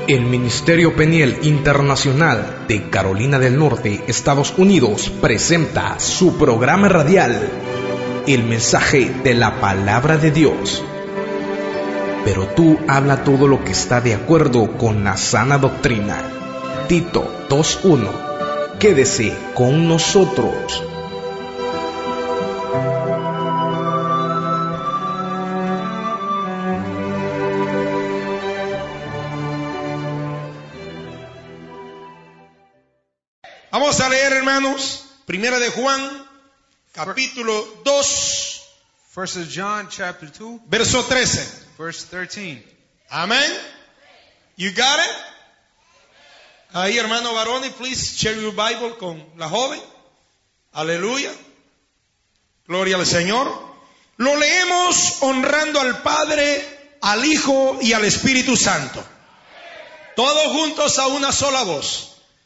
El Ministerio Peniel Internacional de Carolina del Norte, Estados Unidos, presenta su programa radial, El Mensaje de la Palabra de Dios. Pero tú habla todo lo que está de acuerdo con la sana doctrina. Tito 2:1. Quédese con nosotros. Vamos a leer, hermanos, Primera de Juan, capítulo 2, 1 John chapter 2, verso 13. verse 13. Amén. You got it? Ahí, hermano Baroni, please share your Bible con la joven. Aleluya. Gloria al Señor. Lo leemos honrando al Padre, al Hijo y al Espíritu Santo. Todos juntos a una sola voz.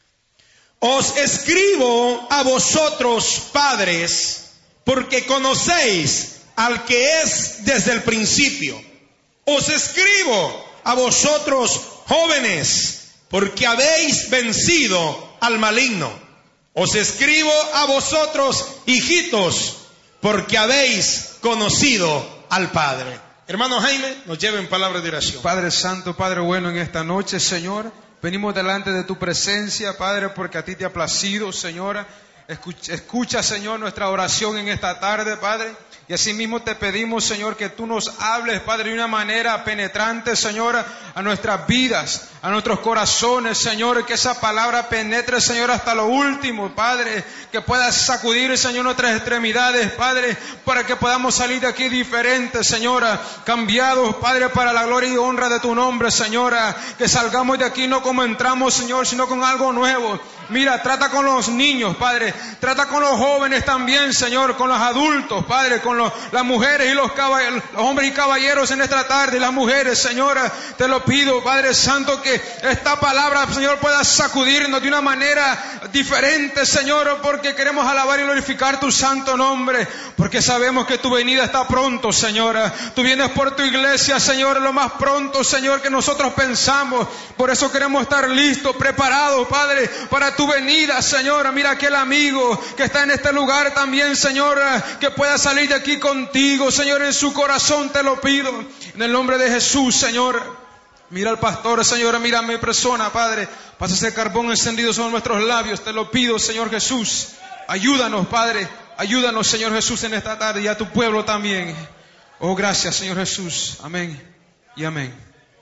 Os escribo a vosotros, padres, porque conocéis al que es desde el principio. Os escribo a vosotros, jóvenes, porque habéis vencido al maligno. Os escribo a vosotros, hijitos, porque habéis conocido al Padre. Hermano Jaime, nos lleva en palabra de oración. Padre Santo, Padre bueno, en esta noche, Señor, venimos delante de tu presencia, Padre, porque a ti te ha placido, Señor. Escucha, Señor, nuestra oración en esta tarde, Padre. Y asimismo te pedimos, Señor, que tú nos hables, Padre, de una manera penetrante, Señor, a nuestras vidas, a nuestros corazones, Señor, que esa palabra penetre, Señor, hasta lo último, Padre, que pueda sacudir, Señor, nuestras extremidades, Padre, para que podamos salir de aquí diferentes, Señor, cambiados, Padre, para la gloria y honra de tu nombre, Señor, que salgamos de aquí no como entramos, Señor, sino con algo nuevo. Mira, trata con los niños, Padre, trata con los jóvenes también, Señor, con los adultos, Padre, con las mujeres y los hombres y caballeros en esta tarde, y las mujeres, Señor, te lo pido, Padre Santo, que esta palabra, Señor, pueda sacudirnos de una manera diferente, Señor, porque queremos alabar y glorificar tu santo nombre, porque sabemos que tu venida está pronto, Señor. Tú vienes por tu iglesia, Señor, lo más pronto, Señor, que nosotros pensamos. Por eso queremos estar listos, preparados, Padre, para tu venida, Señor. Mira aquel amigo que está en este lugar también, Señor, que pueda salir de aquí contigo, Señor, en su corazón te lo pido, en el nombre de Jesús, Señor. Mira al pastor, Señor, mira a mi persona, Padre, pasa ese carbón encendido sobre nuestros labios, te lo pido, Señor Jesús. Ayúdanos, Padre, ayúdanos, Señor Jesús, en esta tarde, y a tu pueblo también. Oh, gracias, Señor Jesús, amén y amén.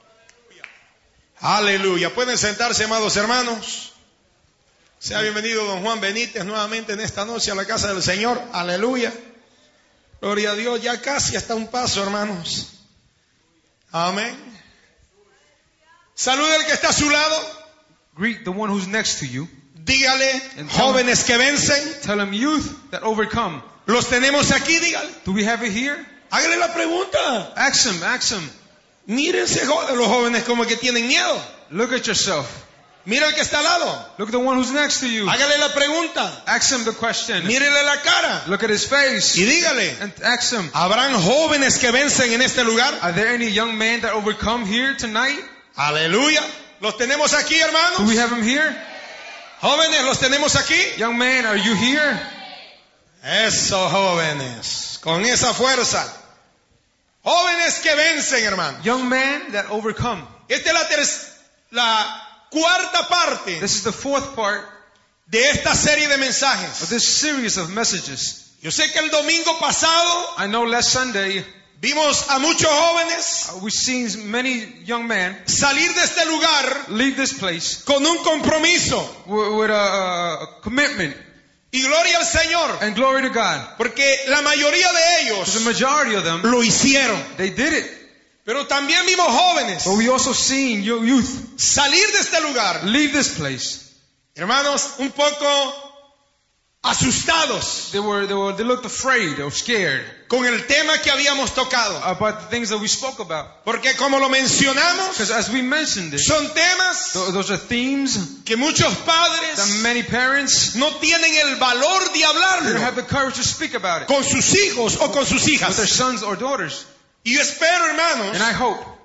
Aleluya. Pueden sentarse, amados hermanos. Sea bienvenido don Juan Benítez nuevamente en esta noche a la casa del Señor. Aleluya. Gloria a Dios. Ya casi hasta un paso, hermanos. Amén. Salude al que está a su lado. Greet the one who's next to you. Dígale, jóvenes que vencen. Tell them, youth that overcome. Los tenemos aquí, dígale. Do we have it here? Hágale la pregunta. Ask them. Mírense los jóvenes como que tienen miedo. Look at yourself. Mira al que está al lado. Look at the one who's next to you. Hágale la pregunta. Ask him the question. Mírele la cara. Look at his face. Y dígale, And ask him, ¿habrán jóvenes que vencen en este lugar? are there any young men that overcome here tonight? Aleluya. ¿Los tenemos aquí, hermanos? Do we have them here? Jóvenes, ¿los tenemos aquí? Young man, are you here? Eso, jóvenes. Con esa fuerza. Jóvenes que vencen, hermano. Young men that overcome. Esta es la cuarta parte This is the fourth part de esta serie de of mensajes. this series of messages. Yo sé que el domingo pasado I know last Sunday vimos a muchos jóvenes we've seen many young men salir de este lugar leave this place con un compromiso. with a commitment, Y gloria al Señor, and glory to God. porque la mayoría de The ellos majority of them, lo hicieron. they did it. Pero también vimos jóvenes But we also seen youth salir de este lugar, leave this place. hermanos, un poco asustados They looked afraid or scared con el tema que habíamos tocado. about the things that we spoke about. Porque como lo mencionamos, Because as we mentioned it, son temas those are themes que muchos that padres many parents no tienen el valor de they don't hablarlo have the courage to speak about it con sus hijos o con sus with their hijas. sons or daughters. Y yo espero, hermanos, And I hope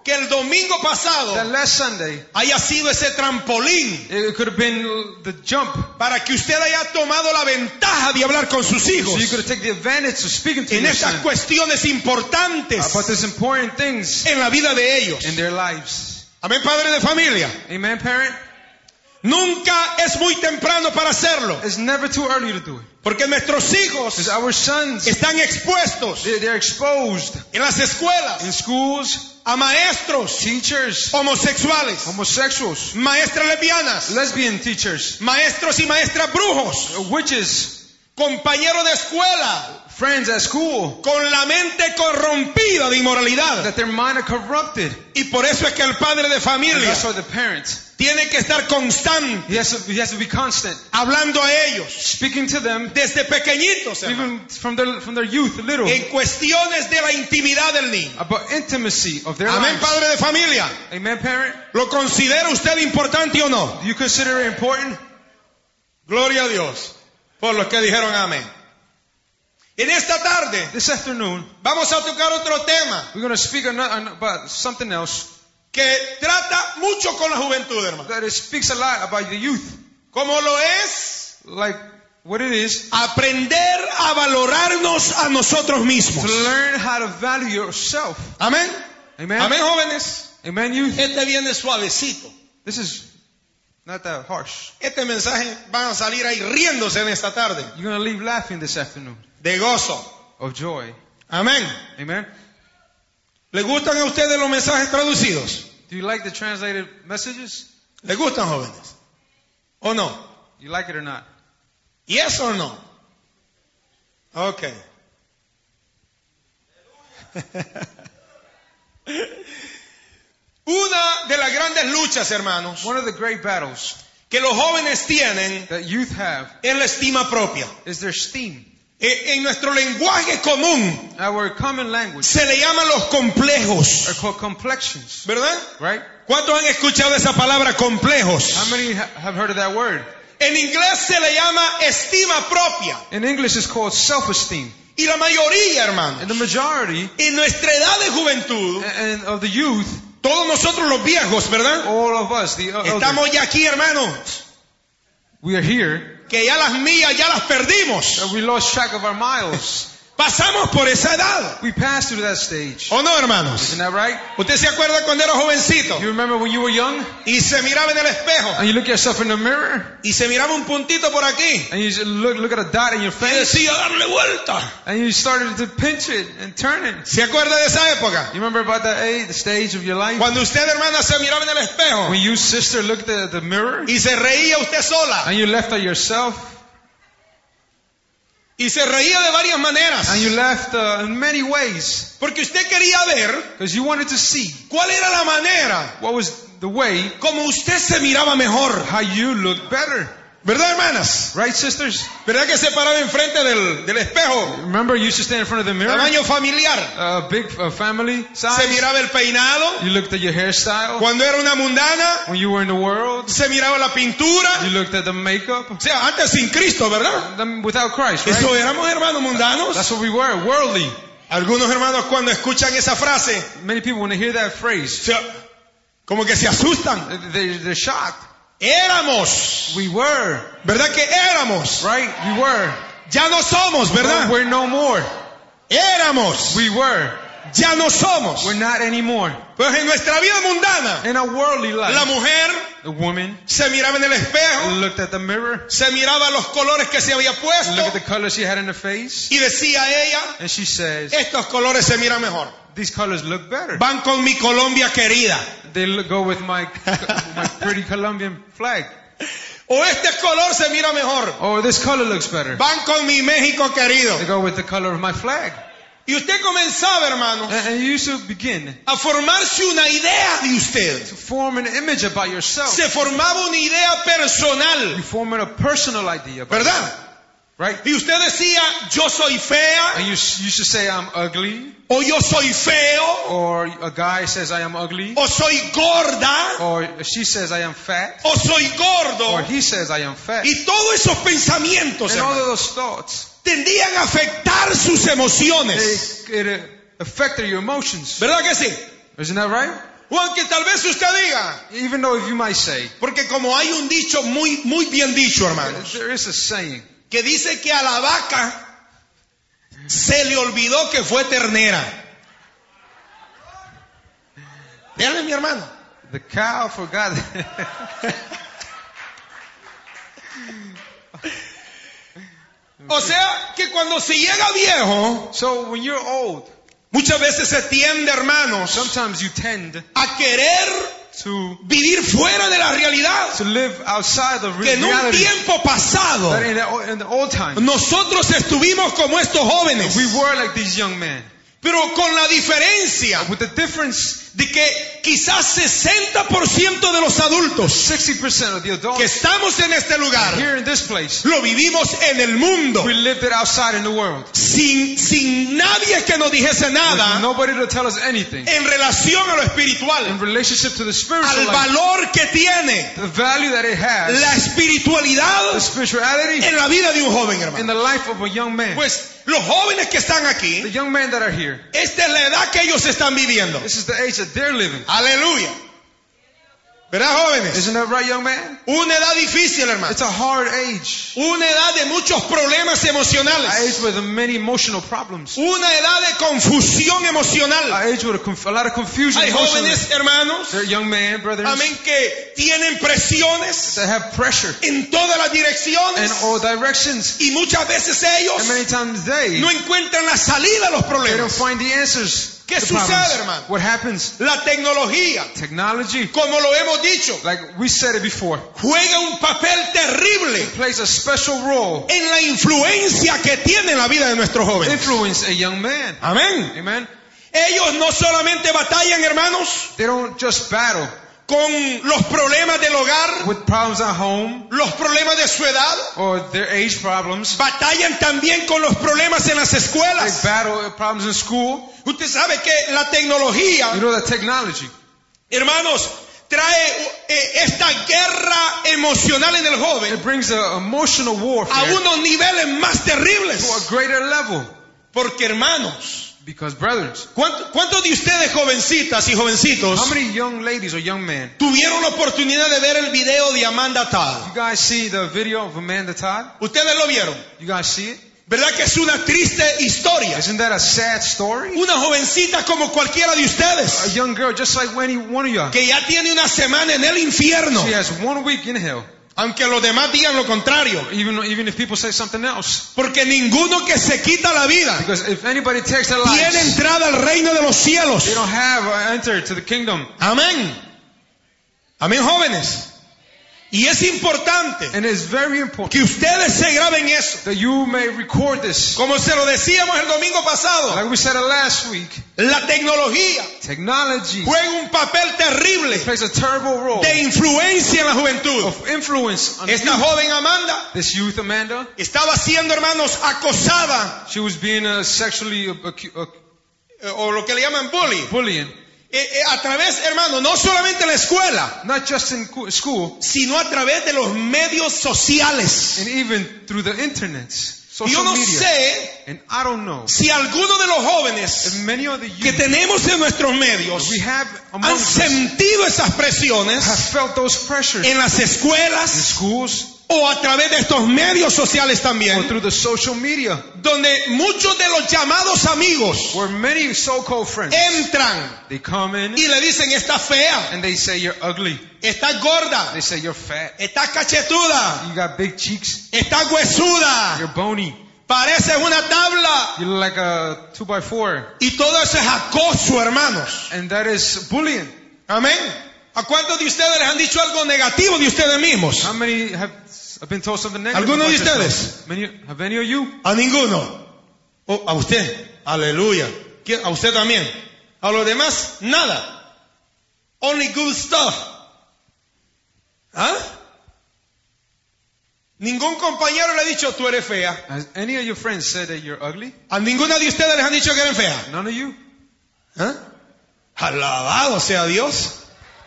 que el domingo pasado that last Sunday, haya sido ese trampolín it could have been the jump. para que usted haya tomado la ventaja de hablar con sus hijos So you could have taken the advantage of speaking to en your estas son cuestiones importantes about these important things en la vida de ellos. in their lives. Amén, padre de familia. Amen, parent? Nunca es muy temprano para hacerlo, It's never too early to do it. porque nuestros hijos Because our sons, están expuestos they're exposed en las escuelas in schools, a maestros teachers, homosexuales, homosexuals, maestras lesbianas, lesbian teachers, maestros y maestras brujos, witches, compañeros de escuela friends at school, con la mente corrompida de inmoralidad. that their mind are corrupted. Y por eso es que el padre de And familia that's why the parent, tiene que estar constante he has to be constant, hablando a ellos speaking to them, desde pequeñitos, hermano, even from their youth, little, en cuestiones de la intimidad del niño. about intimacy of their Amén, lives. padre de familia. Amen, parent? ¿Lo considera usted importante o no? Do you consider it important? Gloria a Dios por los que dijeron amén. En esta tarde This afternoon, vamos a tocar otro tema we're going to speak about something else que trata mucho con la juventud, hermano. that it speaks a lot about the youth. Como lo es Like what it is aprender a valorarnos a nosotros mismos. to learn how to value yourself. Amén. Amen? Amén, jóvenes. Amen, youth? Este viene suavecito. This is not that harsh. Este mensaje van a salir ahí riéndose en esta tarde. You're going to leave laughing this afternoon De gozo. of joy. Amén. Amen? ¿Le gustan a ustedes los mensajes traducidos? Do you like the translated messages? ¿Le gustan, jóvenes? ¿O no? You like it or not? ¿Yes o no? Ok. Una de las grandes luchas, hermanos, One of the great battles que los jóvenes tienen that youth have es la estima propia. is their esteem. En nuestro lenguaje común Our common language se le llaman los are complejos, called complexions, ¿verdad? right? ¿Cuántos han escuchado esa palabra complejos? How many have heard of that word? En inglés se le llama estima propia. In English, it's called self-esteem. Y la mayoría, hermanos, And the majority en nuestra edad de juventud, and of the youth, todos nosotros los viejos, ¿verdad? all of us, the elder, Estamos ya aquí, hermanos, we are here, que ya las millas ya las perdimos. we lost track of our miles. Pasamos por esa edad. We passed through that stage. ¿O no, hermanos? Isn't that right? ¿Usted se acuerda cuando era jovencito You remember when you were young y se miraba en el espejo and you look at yourself in the mirror y se miraba un puntito por aquí and you just look at a dot in your y face decía darle vuelta? and you started to pinch it and turn it? ¿Se acuerda de esa época? You remember about that age, the stage of your life? Cuando usted, hermana, se miraba en el espejo When you, sister, looked at the mirror y se reía usted sola and you laughed at yourself y se reía de varias maneras and you laughed in many ways porque usted quería ver because you wanted to see cuál era la manera what was the way como usted se miraba mejor. how you look better. ¿Verdad, hermanas? Right, sisters? ¿Verdad que se paraba enfrente del espejo? Remember you used to stand in front of the mirror? Tamaño familiar. A big family Se size. miraba el peinado. You looked at your hairstyle. Cuando era una mundana, When you were in the world, se miraba la pintura. you looked at the makeup. O sea, antes sin Cristo, ¿verdad? Without Christ, right? Eso éramos hermanos mundanos. That's what we were, worldly. Algunos hermanos cuando escuchan esa frase, Many people, when they hear that phrase, como que se asustan. they're shocked. Éramos. We were, ¿Verdad que éramos? right? We were. Ya no somos, ¿verdad? We're no more. Éramos. We were. Ya no somos. We're not anymore. Pues en nuestra vida mundana, In our worldly la life, mujer the woman se miraba en el espejo, looked at the mirror, se miraba los colores que se había puesto looked at the colors she had in her face, y decía ella, and she says, estos colores se miran mejor. these colors look better. Van con mi Colombia querida. They go with my pretty Colombian flag. O este color se mira mejor. Oh, this color looks better. Van con mi México querido. They go with the color of my flag. Y usted comenzaba, hermano, And you used to begin a formarse una idea de usted. to form an image about yourself. Se formaba una idea personal, You form a personal idea about ¿verdad? yourself, right? Y usted decía, yo soy fea, And you should say, I'm ugly. o yo soy feo, Or a guy says, I am ugly. o soy gorda, Or she says, I am fat. o soy Or gordo. he says, I am fat. Y todos esos pensamientos, And all hermano, of those thoughts, tendían a afectar sus emociones. it affected your emotions. ¿Verdad que sí? Isn't that right? O aunque tal vez usted diga, Even though if you might say, porque como hay un dicho muy bien dicho, hermanos, there is a saying que dice que a la vaca se le olvidó que fue ternera. Dígale, mi hermano. the cow forgot. O sea, que cuando se llega viejo, So when you're old, muchas veces se tiende, hermanos, sometimes you tend a querer to vivir fuera de la realidad. live outside the Que en un reality. tiempo pasado, That in the old times, nosotros estuvimos como estos jóvenes, we were like these young men. pero con la diferencia With the difference, de que quizás 60% de los adultos 60% of the que adults estamos en este lugar here in this place, lo vivimos en el mundo, we lived it outside in the world. sin nadie que nos dijese With nada nobody to tell us anything en relación a lo in espiritual, relationship to the spiritual al life, valor que tiene the value that it has, la espiritualidad the spirituality en la vida de un joven, in hermano. the life of a young man. Pues los jóvenes que están The aquí, young men that are here, esta es la edad que ellos están viviendo. this is the age that they're living. Aleluya. ¿Verdad, jóvenes? Isn't that right, young man? Una edad difícil, hermano. It's a hard age. Una edad de muchos problemas An emocionales. age with many emotional problems. Una edad de confusión emocional. An age with a lot of confusion. Hay emotionally. jóvenes, hermanos, They're young men, brothers, amén, que tienen presiones that have pressure en todas las in direcciones all directions. y muchas veces And many ellos times they no encuentran la salida a los don't problemas. find the answers. ¿Qué to sucede, problems. hermano? What happens? La tecnología, Technology, como lo hemos dicho, like we said it before, juega un papel terrible plays a special role, en la influencia que tiene en la vida de nuestros jóvenes. influence a young man. Amén. Amen. Ellos no solamente batallan, hermanos, They don't just battle con los problemas del hogar, with problems at home los problemas de su edad, or their age problems. batallan también con los problemas en las They escuelas. battle with problems in school. Usted sabe que la tecnología, You know that technology hermanos, trae esta guerra emocional en el joven it brings an emotional a warfare unos niveles más to a terribles. greater level. Porque, hermanos, Because brothers, ¿cuántos de ustedes, jovencitas y jovencitos, how many young ladies or young men, tuvieron la oportunidad de ver el video de Amanda Todd? you guys see the video of Amanda Todd? ¿Ustedes lo vieron? You guys see it? ¿Verdad que es una triste historia? Isn't that a sad story? Una jovencita como cualquiera de A ustedes, young girl just like any one of you. que ya tiene una semana en el infierno, She has 1 week in hell. aunque los demás digan lo contrario. Even if people say something else. Porque ninguno que se quita la vida Because if anybody takes their tiene lives, entrada al reino de los cielos. they don't have enter to the kingdom. Amén. Amén, jóvenes. Y es importante And it's very important que ustedes se graben eso. that you may record this. Como se lo decíamos el domingo pasado, Like we said it last week, la tecnología technology juega un papel terrible plays a terrible role de influencia en la juventud. of influence on Esta youth. joven Amanda This youth, Amanda, estaba siendo, hermanos, acosada, she was being sexually o lo que le llaman bullying, bullying. a través, hermano, no solamente en la escuela, Not just in school, sino a través de los medios sociales. and even through the internet, Y yo social no media. sé And I don't know si alguno de los if jóvenes many of the que youth tenemos en nuestros medios we have han among us sentido esas have presiones felt those pressures en las in escuelas schools o a través de estos medios sociales or también, through the social media, donde muchos de los llamados amigos where many so-called friends entran they come in y le dicen: está fea, and they say you're ugly. está gorda, They say you're fat. está cachetuda, You got big cheeks. está huesuda, You're bony. pareces una tabla. You look like a 2x4. Y todo eso es acoso, hermanos. And that is bullying. Amén. ¿A cuántos de ustedes les han dicho algo negativo de ustedes mismos? How many have been told something negative? ¿Alguno de about yourself? ustedes? Have any of you? A ninguno. Oh, a usted. Aleluya. A usted también. A los demás, nada. Only good stuff. ¿Ah? Ningún compañero le ha dicho: tú eres fea. Has any of your friends said that you're ugly? A ninguna de ustedes les han dicho que eres fea. None of you? ¿Ah? Alabado sea Dios.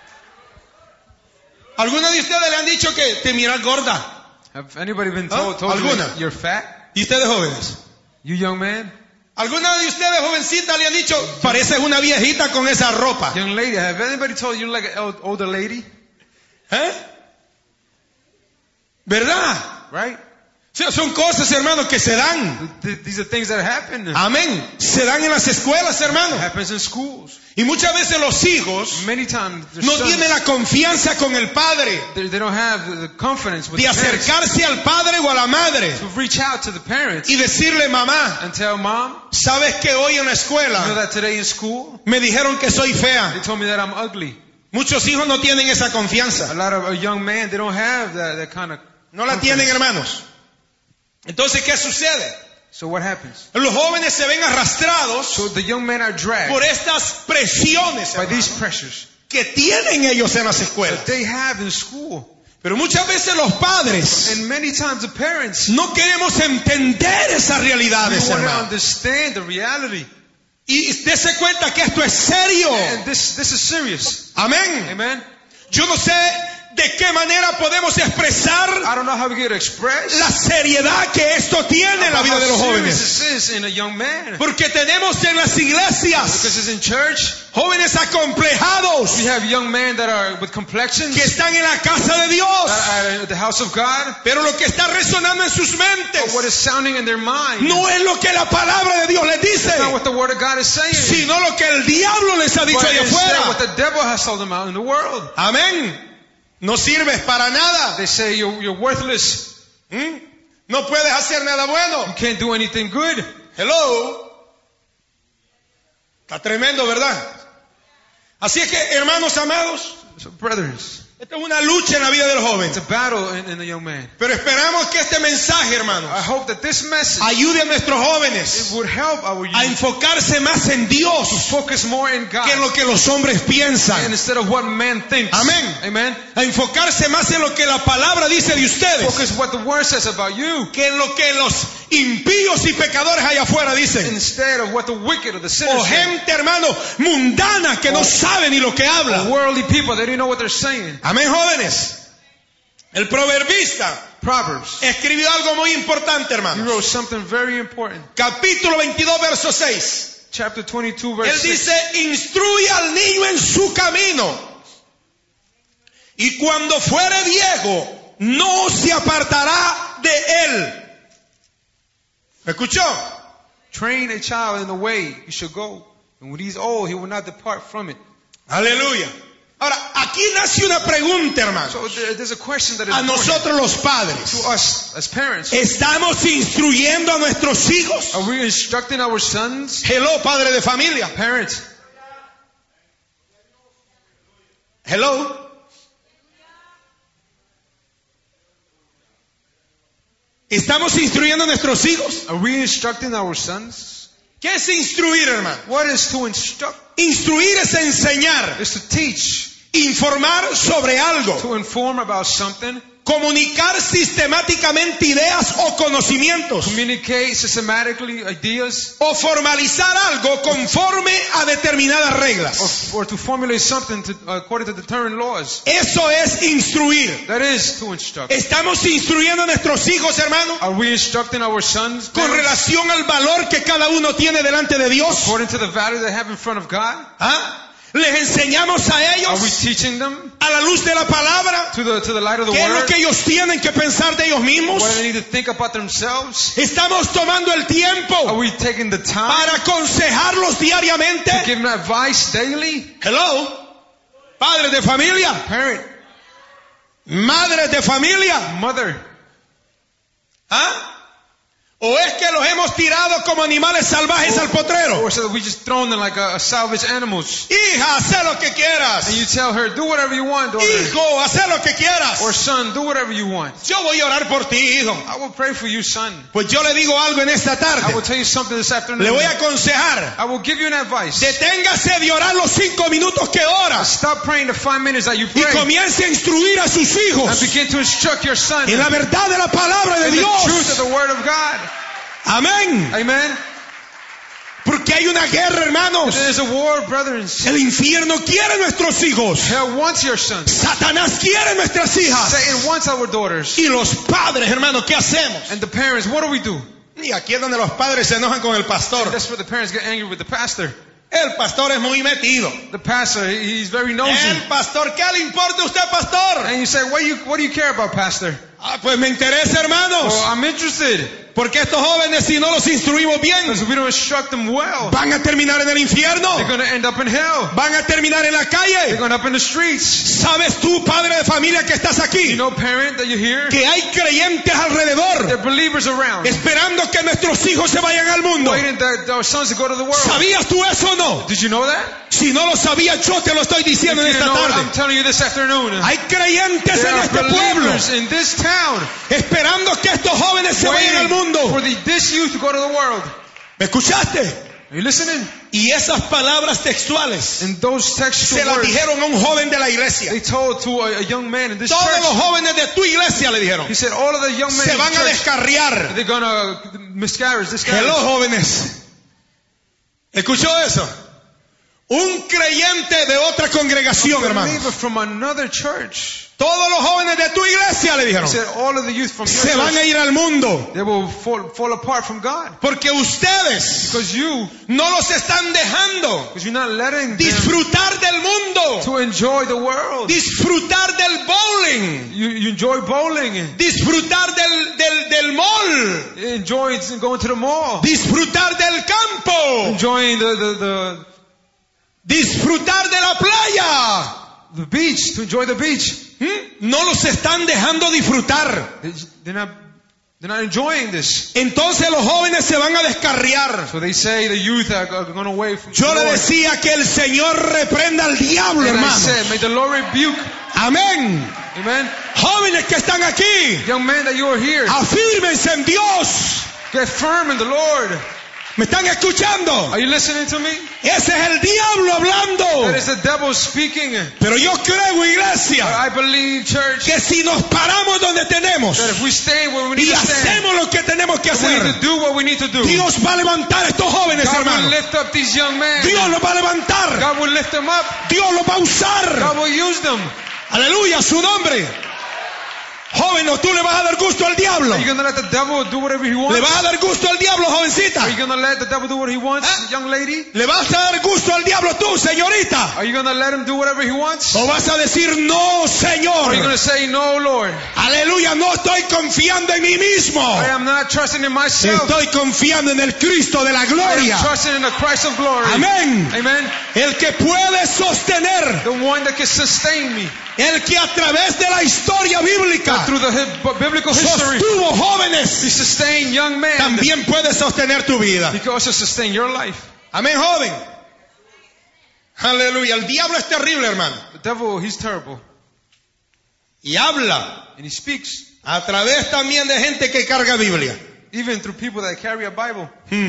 ¿Alguna de ustedes le han dicho que te miras gorda? Have anybody been told you ¿Alguna? that you're fat? ¿Y ustedes, jóvenes? You young man? ¿Alguna de ustedes, jovencitas, le han dicho, pareces una viejita con esa ropa? Young lady, have anybody told you like an older lady? ¿Eh? ¿Verdad? Right? O sea, son cosas, hermanos, que se dan. These are things that happen. Amén. Se dan en las escuelas, hermano. It happens in schools. Y muchas veces los hijos Many times the no sons, tienen la confianza con el padre they don't have the confidence with de the parents acercarse al padre o a la madre to reach out to the parents y decirle, mamá, and tell mom, ¿sabes que hoy en la you know escuela that today in school me dijeron que soy they fea? told me that I'm ugly. Muchos hijos no tienen esa A confianza. lot of young men, they don't have that kind of No la tienen, hermanos. Entonces, ¿qué sucede? So what happens? Los jóvenes se ven arrastrados So the young men are dragged por estas presiones, by these hermanos, pressures que tienen ellos en las that escuelas. they have in school. Pero muchas veces los padres And many times the parents, no queremos entender esas we realidades, want to hermano. understand the reality. Y dése cuenta que esto es serio. And this is serious. Amén. Amen? Yo no sé de qué manera podemos expresar I don't know how we can express la seriedad que esto tiene en la vida de los how jóvenes. serious this is in a young man. Porque tenemos en las Because iglesias it's in church, jóvenes acomplejados we have young men that are with complexions, que están en la casa de Dios. that are at the house of God, Pero lo que está resonando en sus but mentes what is sounding in their mind no es lo que la palabra de Dios les dice, is not what the word of God is saying, sino lo que el diablo les ha dicho but allá instead what afuera. the devil has told them out in the world. Amén. No sirves para nada. They say you're worthless. ¿Mm? No puedes hacer nada You bueno. can't do anything good. Hello. Está tremendo, ¿verdad? Así es que, hermanos amados, So, brethren, esta es una lucha en la vida de los jóvenes. it's a battle in the young man. Pero esperamos que este mensaje, hermanos, I hope that this message ayude a nuestros it jóvenes would help our a youth enfocarse más en Dios focus more in God que en lo que los hombres piensan. instead of what man thinks. Amén. Amen. A enfocarse más en lo que la palabra dice de ustedes Focus what the word says about you que en lo que los impíos y pecadores allá afuera dicen. instead of what the wicked or the O sinners say. gente, hermano, mundana que no sabe ni lo que habla. Worldly people, they don't know what they're saying. Amén, jóvenes. El proverbista Proverbs. escribió algo muy importante, He hermano. wrote something very important. Capítulo 22, verso 6. Chapter 22, Él verse 6. dice, instruye al niño en su camino. Y cuando fuere viejo, no se apartará de él. ¿Me escuchó? Train a child in the way he should go. And when he's old, he will not depart from it. Aleluya. Ahora, aquí nace una pregunta, hermano. So there's a question that is A important nosotros los padres. to us as parents. ¿Estamos instruyendo a nuestros hijos? Are we instructing our sons? Hello, padre de familia. Parents, Hello. ¿Estamos instruyendo a nuestros hijos? are we instructing our sons? ¿Qué es instruir, hermano? What is to instruct? Instruir es enseñar, Is to teach, informar sobre algo, to inform about something, comunicar sistemáticamente ideas o conocimientos, communicate systematically ideas, o formalizar algo conforme a determinadas reglas. or to formulate something according to determined laws. Eso es instruir. That is to instruct. ¿Estamos instruyendo a nuestros hijos, hermano, Are we instructing our sons con parents, relación al valor que cada uno tiene delante de Dios? according to the value they have in front of God? ¿Ah? ¿Les enseñamos a Are we ellos teaching them a la luz de la palabra to the light of the qué es lo word? que ellos tienen que pensar de ellos mismos? What they need to think about themselves? ¿Estamos tomando el Are tiempo we taking the time para aconsejarlos to diariamente? give them advice daily? Hello, padres de familia, Parent, madres de familia, mother, ¿ah? ¿O es que los hemos tirado como animales salvajes al potrero? or so that we just thrown them like a salvage animals. Hija, haz lo que quieras. And you tell her, do whatever you want, daughter. Hijo, haz lo que quieras. Or son, do whatever you want. Yo voy a orar por ti, hijo. I will pray for you, son. Pues yo le digo algo en esta I will tarde. tell you something this afternoon. Le voy a aconsejar. I will give you an advice. Deténgase de orar los 5 minutos que ora Stop praying the 5 minutes that you y pray. comience a instruir a sus And hijos begin to instruct your son en la verdad de la palabra de in the truth Dios. of the word of God. Amén. Amen. Porque hay una guerra, hermanos. There is a war, brethren. El infierno quiere nuestros hijos. Hell wants your sons. Satanás quiere nuestras hijas. Satan wants our daughters. Y los padres, hermanos, ¿qué hacemos? And the parents, what do? Y aquí es donde los padres se enojan con el pastor. That's where the parents get angry with the pastor. El pastor es muy metido. The pastor, he's very nosy. El pastor, ¿qué le importa a usted, pastor? And you say, what do you care about, pastor? Ah, pues me interesa, hermanos. Well, I'm interested. Porque estos jóvenes, si no los instruimos bien, Because if we don't instruct them well, van a terminar en el infierno. they're going to end up in hell. Van a terminar en la They're calle. going to end up in the streets. ¿Sabes tú, padre de familia que estás aquí, You know, parent, that you're here? que hay creyentes There alrededor are believers around, esperando que nuestros hijos se vayan al mundo? waiting that our sons to go to the world. ¿Sabías tú eso o no? Did you know that? Si no lo sabías, yo te lo estoy If diciendo en you esta know it, tarde. I'm telling you this afternoon. Hay creyentes There en are este pueblo believers in this town esperando que estos jóvenes se vayan al waiting for mundo. this youth to go to the world. ¿Me escuchaste? Are you listening? Y esas palabras textuales And those se textual las words, dijeron a un joven de la iglesia. they told to a young man in this Todos los church. jóvenes de tu iglesia le dijeron, He said, all of the young men se in van the a church, descarriar. they're going to miscarriage. Hello, jóvenes. ¿Escuchó eso? Un creyente de otra congregación, A hermano. believer from another church. Todos los jóvenes de tu iglesia le He dijeron, said, all of the youth from your se van a church, ir al mundo. they will fall apart from God. Porque ustedes Because no los están dejando you're not letting them disfrutar del mundo, to enjoy the world. disfrutar del bowling, You enjoy bowling, disfrutar del mall, enjoy going to the mall, disfrutar del campo, enjoying the disfrutar de la playa. beach, to enjoy the beach. No los están dejando disfrutar. They're not enjoying this. Entonces los jóvenes se van a descarriar. So they say the youth are going away from Yo the le Lord. decía que el Señor reprenda al diablo, And I hermano. said, may the Lord rebuke. Amén. Amen. Jóvenes que están aquí, Young men that you are here, afírmense en Dios. get firm in the Lord. ¿Me están escuchando? Are you listening to me? Ese es el diablo hablando. That is the devil speaking. Pero yo creo, iglesia, I believe, church, que si nos paramos donde tenemos that if we stay where we need y to stand, hacemos lo que tenemos que we need hacer, to do what we need to do. Dios va a levantar a estos jóvenes, God will hermano. lift up these young men. Dios los va a levantar. God will lift them up. Dios los va a usar. God will use them. Aleluya, su nombre. Joven, ¿o tú le vas a dar gusto al diablo? Are you going to let the devil do whatever he wants? ¿Le vas a dar gusto al diablo, jovencita? Are you going to let the devil do what he wants, young lady? ¿Le vas a dar gusto al diablo tú, señorita? Are you going to let him do whatever he wants? ¿O vas a decir no, Or are you going Señor? to say, no, Lord, Aleluya, no estoy confiando en mí mismo. I am not trusting in myself. Estoy confiando en el Cristo de la I gloria. am trusting in the Christ of glory. Amén. Amen. El que puede sostener, The one that can sustain me. el que a través de la historia bíblica Through the biblical history, sostuvo he jóvenes, sustained young men. también puede sostener tu vida. He can also sustain your life. Amén, joven. Aleluya. El diablo es terrible, hermano. The devil, he's terrible. Y habla And he speaks a través también de gente que carga Biblia. even through people that carry a Bible.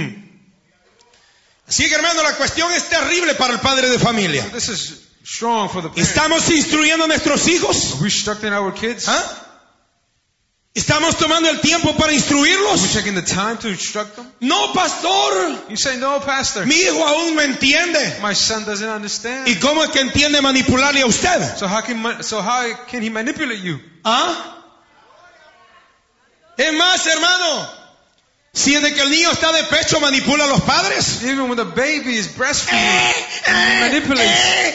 Así que, hermano, la cuestión es terrible para el padre de familia. This is strong for the parents. ¿Estamos instruyendo a nuestros hijos? Are we instructing our kids? ¿Ah? ¿Estamos tomando el tiempo para Are we instruirlos? taking the time to instruct them? No, pastor. You say, no, pastor. Mi hijo aún no entiende. My son doesn't understand. ¿Y cómo es que entiende manipularle a usted? So how can he manipulate you? ¿Ah? Es más, hermano, si desde que el niño está de pecho manipula a los padres. Even when the baby is breastfeeding, he manipulates.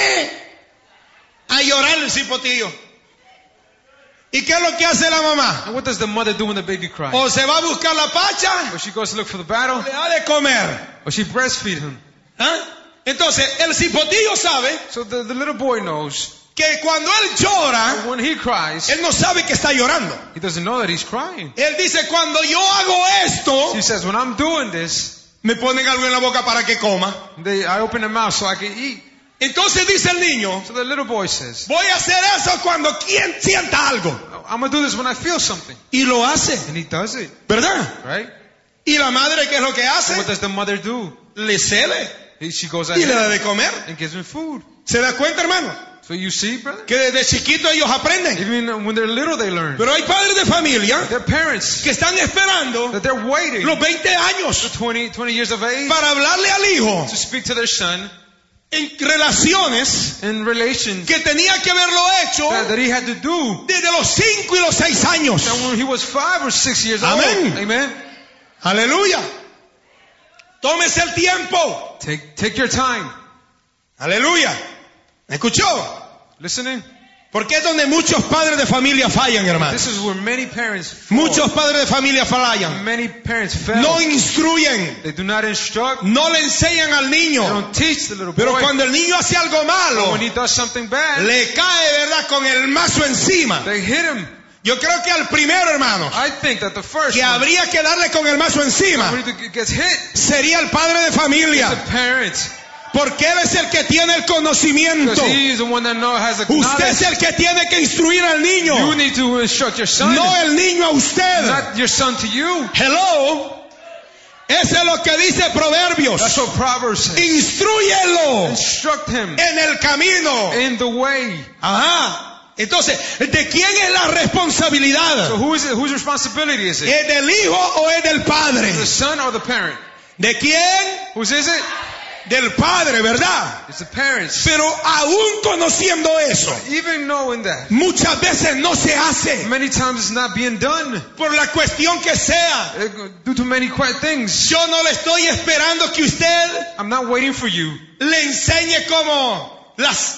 A llorar el cipotillo. ¿Y qué es lo que hace la mamá? And what does the mother do when the baby cries? O se va a buscar la pacha, Or she goes to look for the battle, o le da de comer. or she breastfeeds him. ¿Ah? Entonces, el cipotillo sabe So the little boy knows que cuando él llora, when he cries, él no sabe que está llorando. he doesn't know that he's crying. Él dice, cuando yo hago esto, He says, when I'm doing this, me ponen algo en la boca para que coma. I open the mouth so I can eat. Entonces dice el niño, So the little boy says, voy a hacer eso cuando quien sienta algo. I'm going to do this when I feel something. Y lo hace, And he does it, ¿verdad? right? Y la madre, ¿qué es lo que And hace? what does the mother do? Le cede She goes y le da ahead de comer. and gives him food. ¿Se da cuenta, hermano? So you see, brother? Que desde chiquito ellos aprenden. Even when they're little, they learn. Pero hay padres de familia Their parents, que están esperando that they're waiting los 20 años 20 years of age para hablarle al hijo to speak to their son en relaciones in relations que tenía que haberlo hecho that he had to do desde los 5 y los 6 años. that when he was 5 or 6 years old. Amén. Amen. Aleluya. Tómese el tiempo. Take your time. Aleluya. ¿Me escuchó? Listening? Porque es donde muchos padres de familia fallan, hermano. This is where many parents fall. Muchos padres de familia fallan. Many parents fail. No instruyen. They do not instruct. No le enseñan al They niño. don't teach the little boy. Pero cuando el niño hace algo malo, when he does something bad, le cae, ¿verdad?, con el mazo encima. they hit him. Yo creo que al primero, hermano, I think that the first que one, habría que darle con el mazo encima, somebody that gets hit, sería el padre de is familia. the parent. Porque él es el que tiene el conocimiento. Because he is the one that has the Usted es knowledge. el que tiene que instruir al niño. You need to instruct your son. No el niño a usted. Not your son to you. Hello. Eso es lo que dice Proverbios. That's what Proverbs says. Instrúyelo Instruct him en el camino. in the way. Ajá. Entonces, ¿de quién es la responsabilidad? So who is it? Whose responsibility is it? ¿Es del hijo o es del padre? The son or the parent? ¿De quién? Whose is it? Del padre, ¿verdad? It's the parents. Pero aún conociendo eso, Even knowing that, muchas veces no se hace many times it's not being done por la cuestión que sea. due to many things. Yo no le estoy esperando que usted I'm not waiting for you le enseñe como las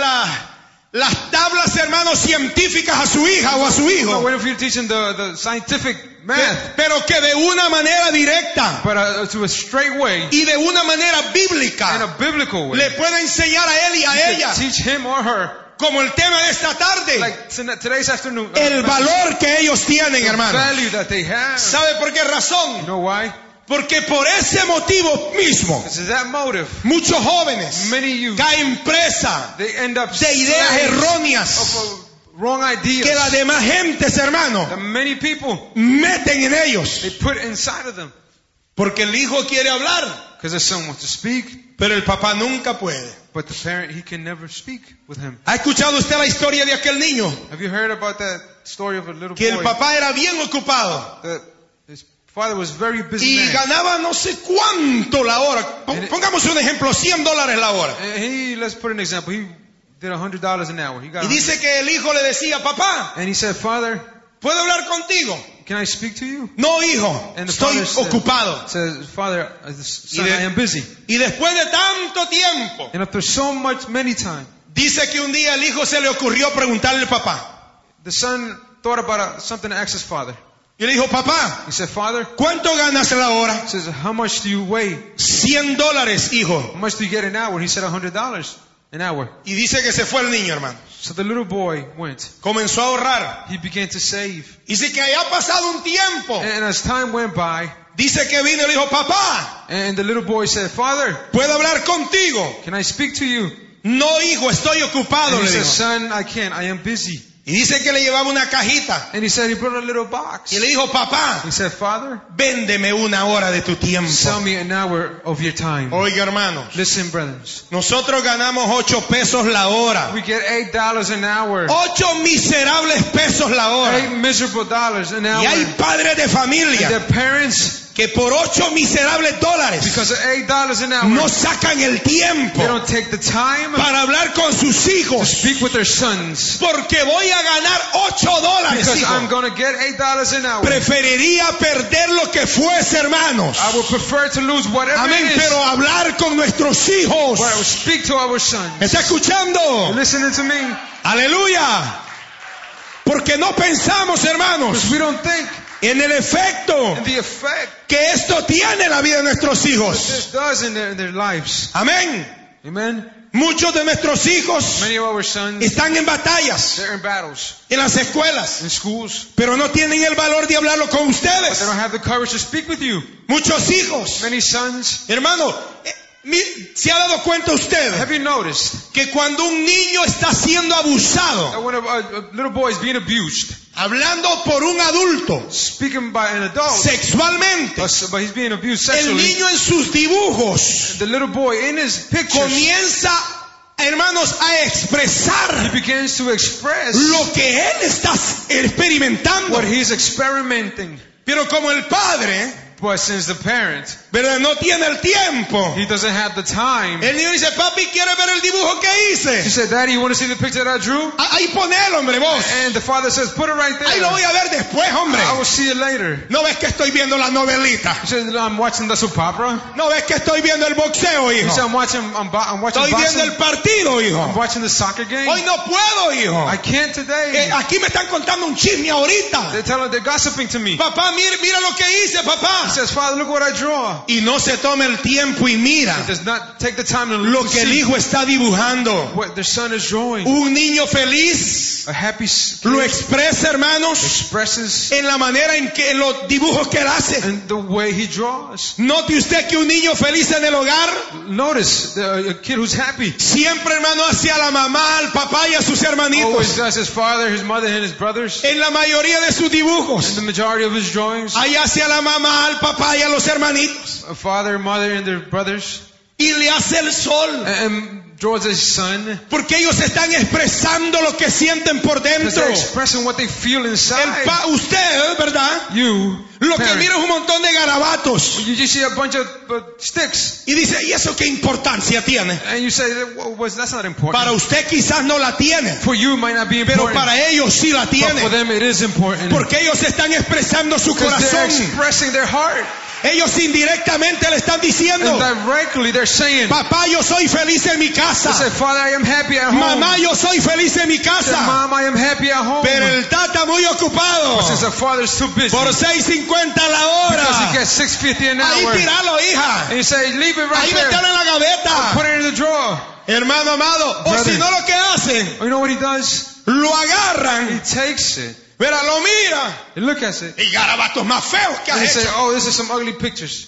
tablas, hermanos, científicas a su hija o a su I'm not hijo, waiting for you to teach him the scientific math, pero que de una manera directa but to a straight way, y de una manera in bíblica a biblical way. le pueda enseñar a él y a ella, Teach him or her, como el tema de esta tarde, like today's afternoon, el valor que ellos tienen, the hermano. value that they have. ¿Sabe por qué You razón? know why? Porque por ese motivo mismo, Because of that motive, muchos jóvenes many youth, caen presa they end up de ideas slaves erróneas of wrong ideas que las demás gentes, hermano, that many people meten en ellos. they put inside of them. Porque el hijo quiere hablar, Because the son wants to speak, pero el papá nunca puede. but the parent, he can never speak with him. ¿Ha escuchado usted la historia de aquel niño? Have you heard about that story of a little Que el boy? papá era bien ocupado That his father was very busy y man. ganaba no sé cuánto la hora. Pongamos un ejemplo, $100 la hora. And let's put an example. He did $100 an hour. He got Y dice que el hijo le decía, papá, and he said, Father, ¿puedo hablar contigo? can I speak to you? No, hijo, And the estoy father said- ocupado. Says, Father, son, Y de- I am busy. Y después de tanto tiempo, And after many times, dice que un día el hijo se le ocurrió preguntarle al papá. the son thought about something to ask his father. Y le dijo, papá, He said, Father, ¿cuánto ganas la hora? he says, how much do you weigh? $100, hijo. How much do you get an hour? He said, $100 an hour. Y dice que se fue el niño, hermano. So the little boy went. Comenzó a ahorrar. He began to save. Dice que haya pasado un tiempo. And as time went by, Dice que vino y le dijo, papá, and the little boy said, Father, ¿puedo hablar contigo? can I speak to you? No, hijo, estoy ocupado, And he le said, dijo. son, I can't. I am busy. Y dice que le llevaba una cajita. And he said, he brought a little box. Y le dijo, papá, He said, Father, véndeme una hora de tu tiempo. sell me an hour of your time. Oiga, hermanos, Listen, brothers. nosotros ganamos 8 pesos la hora. We get $8 an hour. 8 miserables pesos la hora. $8 miserable dollars an hour. Y hay padres de And familia their parents, que por 8 miserables dólares because of $8 an hour, no sacan el tiempo they don't take the time para hablar con sus to hijos. speak with their sons. Porque voy a ganar $8, Because hijo. I'm going to get $8 an hour. Preferiría perder lo que fuese, hermanos. I would prefer to lose whatever Amén, it is, pero hablar con nuestros hijos. but I would speak to our ¿Me sons. está escuchando? Listening to me. Aleluya. Porque no pensamos, hermanos, Because we don't think en el efecto in the effect que esto tiene en la vida de nuestros hijos. this does in their lives. Amén. Amen. Muchos de nuestros hijos Many of our sons, están en batallas, they're in battles, en las escuelas, in schools, pero no tienen el valor de hablarlo con but ustedes. they don't have the courage to speak with you. Muchos hijos, Many sons, hermano, ¿se ha dado cuenta usted have you noticed que cuando un niño está siendo abusado, that when a little boy is being abused, hablando por un adulto speaking by an adult, sexualmente, but he's being abused el sexually, niño en sus dibujos the little boy in his pictures, comienza, hermanos, a he expresar begins to express lo que él está experimentando. what he's experimenting. Pero como el padre But since the parent, ¿verdad? No tiene el tiempo. he doesn't have the time. El niño dice, papi, ¿quiere ver el dibujo que She hice? said, Daddy, you want to see the picture that I drew? Ahí ponelo, hombre, vos. And the father says, put it right there. Ahí lo voy a ver después, hombre. I will see it later. ¿No ves que estoy viendo la novelita? He said, I'm watching the soap opera. ¿No ves que estoy viendo el boxeo, He said, hijo? I'm watching Estoy viendo el boxing. partido, I'm hijo. watching the soccer game. Hoy no puedo, hijo. I can't today. Aquí me están contando un chisme ahorita. They're gossiping to me. Papá, mira lo que hice, He papá. says, Father, look what I draw. Y no se toma el tiempo y mira He does not take the time to lo que el see hijo está dibujando. what their son is drawing. Un niño feliz A happy lo kid expresa, hermanos, expresses en la manera en los dibujos que él hace. and the way he draws. Note usted que un niño feliz en el hogar Notice a kid who's happy siempre, hermano, hace a la mamá, al papá y a sus always hermanitos. does his father, his mother, and his brothers. En la mayoría de sus In dibujos, the majority of his drawings, ahí hace a la mamá, al papá y a los hermanitos. a father, mother, and their brothers, Y le hace el sol. and draws his son. Porque ellos están expresando lo que sienten por Because dentro. they're expressing what they feel inside. Usted, ¿verdad? You, Lo que parent, mira es un montón de garabatos. you just see a bunch of sticks, Y dice, ¿y eso qué importancia tiene? and you say, well, that's not important. Para usted quizás no la tiene, For you, it might not be pero important. para ellos sí la But for tiene. them, it is important. Porque ellos están expresando su Because they're corazón. expressing their heart. Ellos indirectamente le están diciendo, And directly, they're saying, papá, yo soy feliz en mi they say, casa. Father, I am happy at home. Mamá, yo soy feliz en mi They say, casa. Mom, I am happy at home. Pero el tata muy ocupado. But since the father's too busy, Por $6.50 la because he hora. gets $6.50 an Ahí hour, tiralo, hija. and you say, leave it right Ahí there. metelo en la Put gaveta. it in the drawer. Hermano amado. O Brother. si no, lo que hacen, Oh, you know what he does? lo He agarran. takes it. Mira, lo mira. He look at it. Y garabatos más feos que And he has say, hecho. oh, this is some ugly pictures.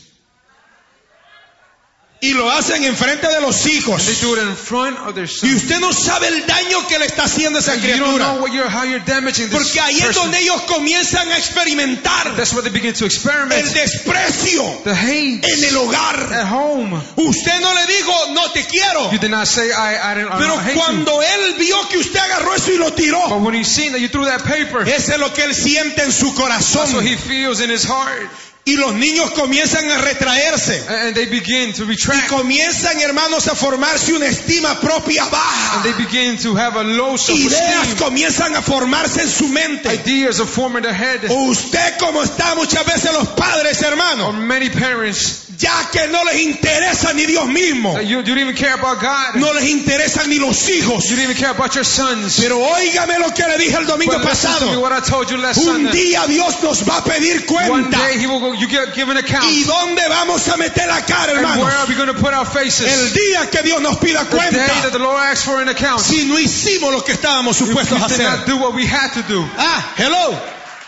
Y lo hacen enfrente de los hijos. And they do it in front of their Y son. usted no sabe el daño que le está haciendo a esa And you don't know criatura. how you're damaging this Porque ahí es person. donde ellos comienzan a experimentar That's where they begin to el experiment. desprecio The hate en el hogar. at home. Usted no le dijo, no te quiero. You did not say, I Pero don't hate you. cuando él vio que usted agarró eso y lo tiró, But when he's seen that you threw that paper, eso es lo que él siente en su that's what corazón. he feels in his heart. Y los niños comienzan a retraerse. And they begin to Y retract. comienzan, hermanos, a formarse una estima propia And baja. they begin to have a low Ideas self-esteem. comienzan a formarse en su mente. Ideas are forming their head. Usted como está muchas veces los padres, Or hermanos, many parents, ya que no les interesa ni Dios mismo, that you don't even care about God. no les interesan ni los hijos. You don't even care about your sons. Pero óigame lo que le dije el domingo But listen to me pasado. what I told you last Un Sunday. día Dios nos va a pedir One cuenta. day he will go, you give an account. ¿Y dónde vamos a meter la cara, And where hermanos? are we going to put our faces? El día que Dios nos pida The day that cuenta. the Lord asks for an account. Si no hicimos lo que estábamos If we supuestos a did not hacer. do what we had to do. Hello.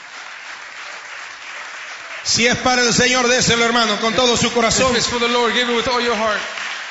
Si es para el Señor, déselo, hermano, con todo su corazón. If it's for the Lord, give it with all your heart.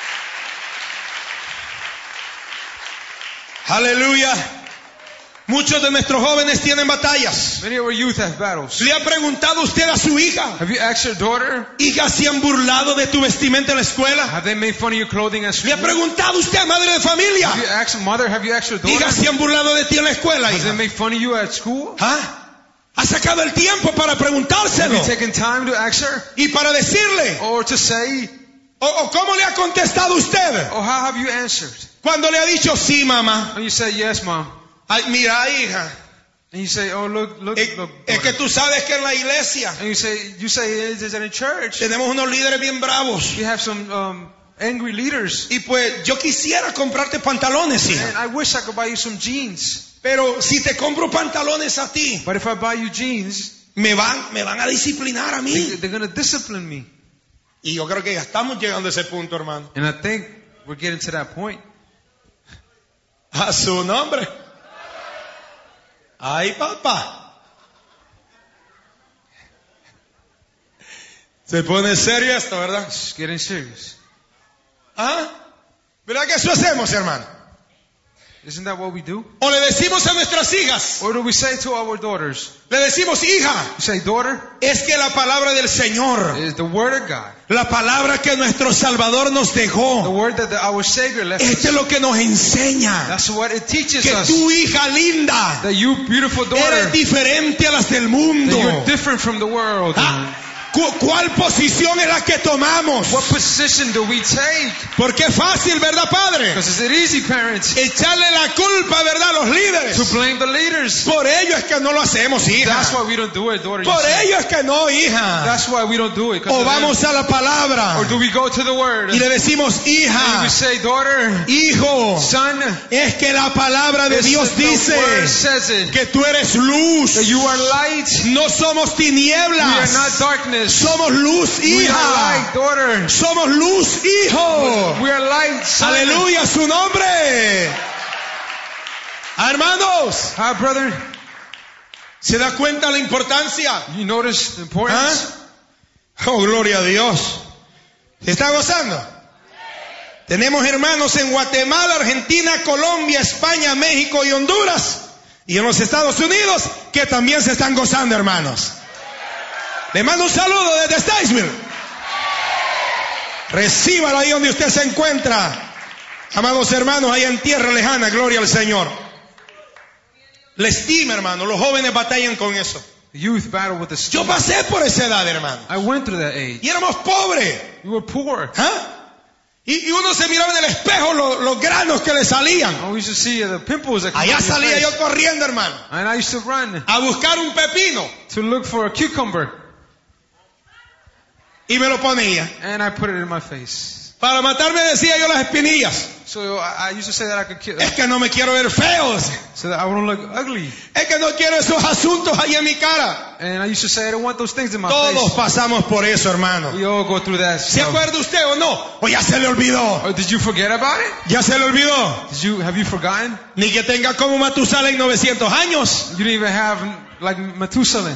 Aleluya. Muchos de nuestros jóvenes tienen batallas. Many of our youth have battles. ¿Le ha preguntado usted a su hija? Have you asked your daughter? Hija, ¿se han burlado de tu vestimenta en la escuela? Have they made fun of your clothing at ¿Le school? ha preguntado usted a madre de familia? Have you asked mother? Have you asked your daughter? Hija, ¿se han burlado de ti en la escuela, Have they hija? made fun of you at school? ¿Ha sacado el tiempo para Have preguntárselo? you taken time to ask her? Y para decirle, Or to say, o cómo le ha contestado usted or how have you answered? cuando le ha dicho sí, mamá. And you say, yes, mom. Ay, mira, hija, And you say, oh, look. es que tú sabes que en la iglesia And you say, is it in church? tenemos unos líderes bien bravos. We have some angry leaders. Y pues yo quisiera comprarte pantalones, And hija. I wish I could buy you some jeans. Pero si te compro pantalones a ti, But if I buy you jeans, me van a disciplinar a mí. they're going to discipline me. Y yo creo que ya estamos llegando a ese punto, hermano. And I think we're getting to that point. A su nombre. Ay, papá. Se pone serio esto, ¿verdad? It's getting serious. ¿Verdad que eso hacemos, hermano? Isn't that what we do? O le decimos a nuestras hijas, Or do we say to our daughters, le decimos, hija, you say, daughter, es que la palabra del Señor, is the word of God, la palabra que nuestro Salvador nos the dejó, word that our Savior left esto es us. lo que nos enseña. That's what it teaches Que us. tu hija linda That you, beautiful daughter, eres diferente a las del that mundo. you're different from the world. ¿Cuál posición es la que tomamos? What position do we take? Porque es fácil, ¿verdad, padre? Because is it easy, parents, Echarle la culpa, ¿verdad?, a los to líderes. blame the leaders? Por ello es que no lo hacemos, hija. That's why we don't do it, daughter. You Por say. ello es que no, hija. That's why we don't do it. 'cause O of them. vamos a la palabra Or do we go to the word y le decimos, and hija, we say, daughter, hijo, son, es que la palabra de this Dios is the dice word says it, que tú eres luz. that you are light. No somos We are tinieblas. not darkness. Somos luz, We are hija. light, daughter. Somos luz, hijo. We are light, son. Aleluya, su nombre. Hermanos, Hi, brother. ¿se da cuenta la importancia? You notice the importance? Oh, gloria a Dios. ¿Se está gozando? Tenemos hermanos en Guatemala, Argentina, Colombia, España, México y Honduras. Y en los Estados Unidos que también se están gozando, hermanos. Le mando un saludo desde Statesville. Recíbalo ahí donde usted se encuentra. Amados hermanos, allá en tierra lejana, gloria al Señor. La estima, hermano, los jóvenes batallan con eso. The youth battle with the Yo storm. pasé por esa edad, hermano. I went through that age. Y éramos pobres. We were poor. ¿Ah? Y uno se miraba en el espejo los granos que le salían. And we used to see the pimples that come Allá on your salía face. yo corriendo, hermano, And I used to run a buscar un pepino. to look for a cucumber. Y me lo ponía. And I put it in my face. Para matarme decía yo las espinillas. So I used to say that I could kill, Es que no me quiero ver feos. so that I wouldn't look ugly. Es que no quiero esos asuntos ahí en mi cara. And I used to say I don't want those things in my Todos face. pasamos por eso, hermano. We all go through that ¿Se stuff. acuerda usted o no? O ya se le olvidó. Oh, did you forget about it? Ya se le olvidó. Have you forgotten? Ni que tenga como Matusalén 900 años. You didn't even have like Methuselah.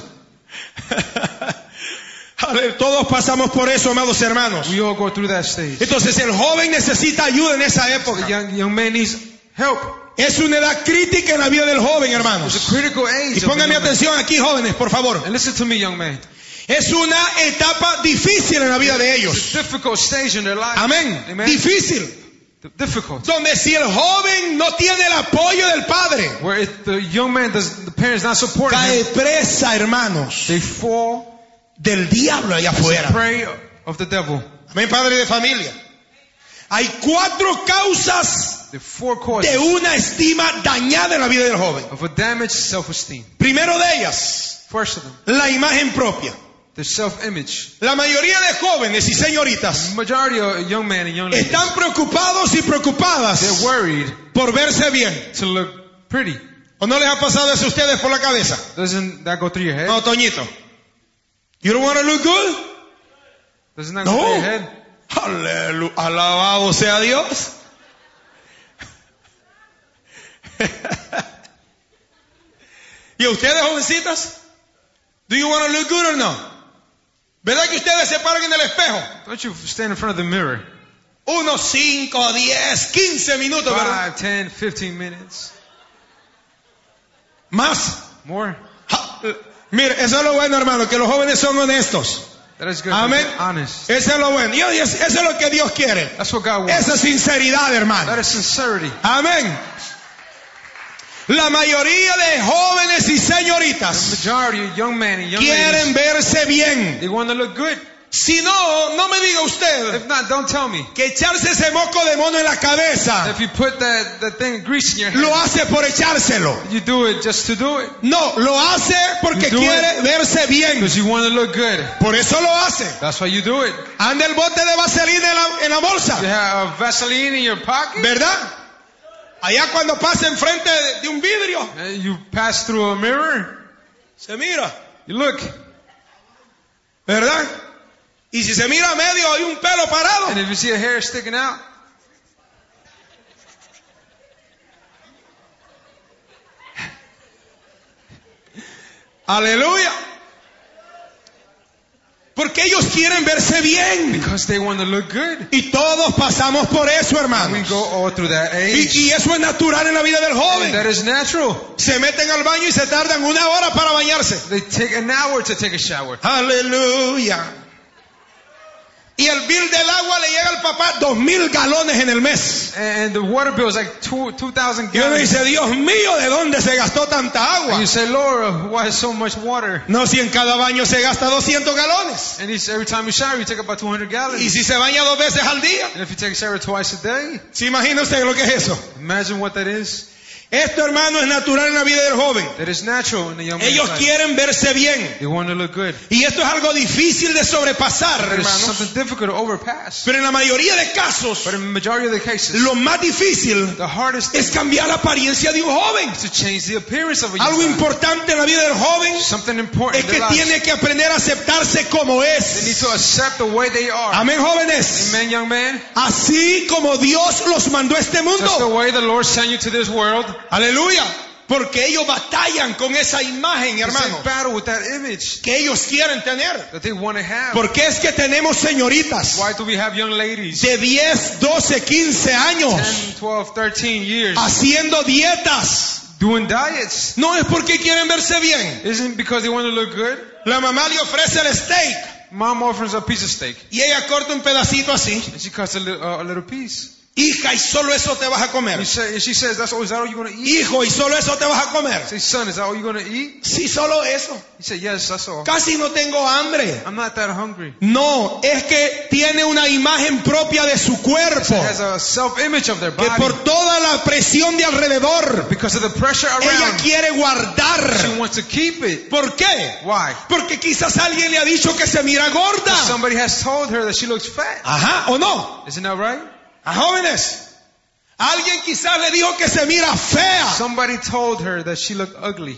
Todos pasamos por eso, amados hermanos. We all go through that stage. Entonces el joven necesita ayuda en esa The época. young man needs help. Es una edad crítica en la vida del joven, It's a hermanos. critical age. Y póngame atención aquí, jóvenes, por favor. And listen to me, young man. Es una etapa difícil en la vida de It's ellos. a difficult stage in their life. Amén. Amen. Difícil. Difficult. Donde si el joven no tiene el apoyo del padre, Where if the young man the parents not supporting cae him, presa, hermanos, they fall del diablo allá afuera. prey of the devil. Amén, padre de familia. Hay 4 causas The 4 de causes una estima dañada en la vida del joven. of a damaged self-esteem. Primero de ellas, First of them, la imagen propia. the self-image. La mayoría de jóvenes y señoritas Majority of young men and young ladies, están preocupados y preocupadas they're worried por verse bien. to look pretty. ¿O no les ha pasado eso a ustedes por la cabeza? Doesn't that go through your head? No, Toñito. You don't want to look good? Doesn't that go through your No. head? Aleluya. Alabado sea Dios. ¿Y ustedes, jovencitas? Do you want to look good or no? ¿Verdad que ustedes se paran en el espejo? Don't you stand in front of the mirror? Unos 5, 10, 15 minutos, ¿verdad? 5, 10, 15 minutes. Más. More? Mire, eso es lo bueno, hermano, que los jóvenes son honestos. That is good. Amén. Honest. Eso es lo bueno. Y eso es lo que Dios quiere. That's what God wants. Esa sinceridad, hermano. That is sincerity. Amén. La mayoría de jóvenes y The señoritas majority of young men and young quieren ladies, verse bien. they want to look good. Si no, no me diga usted If not, don't tell me. que echarse ese moco de mono en la cabeza If you put that thing of grease in your lo head, hace por echárselo. you do it just to do it. No, lo hace porque You do quiere verse bien. Because you want to look good. Por eso lo hace. That's why you do it. Anda el bote de vaselina en la You bolsa, have Vaseline in your pocket. ¿verdad? Allá cuando pasa enfrente de un vidrio, You pass through a mirror. se mira, You look. ¿verdad? Y si se mira a medio hay un pelo parado. And if you see a hair sticking out, Aleluya. Porque ellos quieren verse bien. because they want to look good. Y todos pasamos por eso, We hermanos. go all through that age. Y eso es natural en la vida del And joven. that is natural. Se meten al baño y se tardan 1 hora para bañarse. They take an hour to take a shower. Aleluya. Y el bill del agua le llega al papá 2,000 galones en el mes. And the water bill is like 2,000 Y uno gallons. dice, Dios mío, ¿de dónde se gastó tanta And agua? you say, Lord, why is so much water? No, si en cada baño se gasta 200 galones. And every time you shower, you take about 200 gallons. Y si se baña 2 veces al día, And if you take a shower twice a day, ¿se imagina usted lo que es eso? imagine what that is. Esto, hermano, es natural en la vida del joven. That is natural in the young man's Ellos life. quieren verse bien. They want to look good. Y esto es algo difícil de sobrepasar, But it's hermanos. something difficult to overpass. Pero en la mayoría de casos, But in the majority of the cases, lo más difícil the hardest thing es cambiar la apariencia de un joven. is to change the appearance of a young Algo man. importante en la vida del joven Something important es que in their lives. tiene que aprender a aceptarse como They need es. to accept the way they are. Amén, jóvenes. Amen, young man. Así como Dios los mandó a este Just the mundo. way the Lord sent you to this world. Aleluya. Porque ellos batallan con esa imagen, Because hermano, they battle with that image que ellos quieren tener. that they want to have. ¿Por qué es que tenemos señoritas Why do we have young ladies? de 10, 12, 15 años 10, 12, 13 years haciendo dietas? doing diets? No es porque quieren verse bien. Isn't it because they want to look good? La mamá le ofrece el steak Mom offers a piece of steak. y ella corta un pedacito así. And she cuts a little piece. Hija, y solo eso te vas a comer. And she says, is that all you're going to eat? Hijo, y solo eso te vas a comer. I say, son, is that all you're going to eat? Sí, solo eso. He said, yes, that's all. Casi no tengo hambre. I'm not that hungry. No, es que tiene una imagen propia de su cuerpo. It has a self-image of their Que body. por toda la presión de alrededor, Because of the pressure ella around, quiere she guardar. wants to keep it. ¿Por qué? Why? Porque quizás alguien le ha dicho que se mira gorda. Somebody has told her that she looks fat. Ajá, ¿o no? Isn't that right? A jóvenes. Alguien quizás le dijo que se mira fea. Somebody told her that she looked ugly.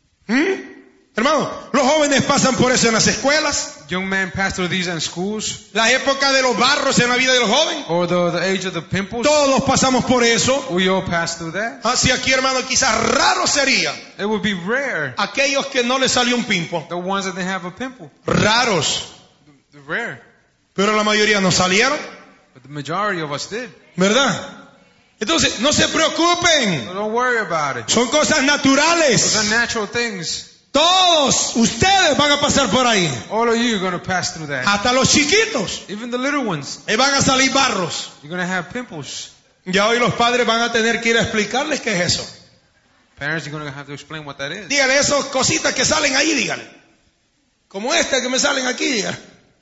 Hermano, los jóvenes pasan por eso en las escuelas. Young men pass through these in schools. La época de los barros en la vida del joven. Or the age of the pimples. Todos pasamos por eso. We all pass through that. Así aquí, hermano, quizás raro sería It would be rare. aquellos que no les salió un pimpo. The ones that they have a pimple. Raros. They're rare. Pero la mayoría no salieron. But the majority of us did. ¿Verdad? Entonces, no se preocupen. So don't worry about it. Son cosas Those are naturales. natural things. Todos ustedes van a pasar por ahí. All of you are going to pass through that. Hasta los chiquitos. Even the little ones. Van a salir barros. You're going to have pimples. Ya hoy los padres van a tener que ir a explicarles qué es eso. Parents, you're going to have to explain what that is. Dígale esas cositas que salen ahí, dígale. Como esta que me salen aquí, dígale.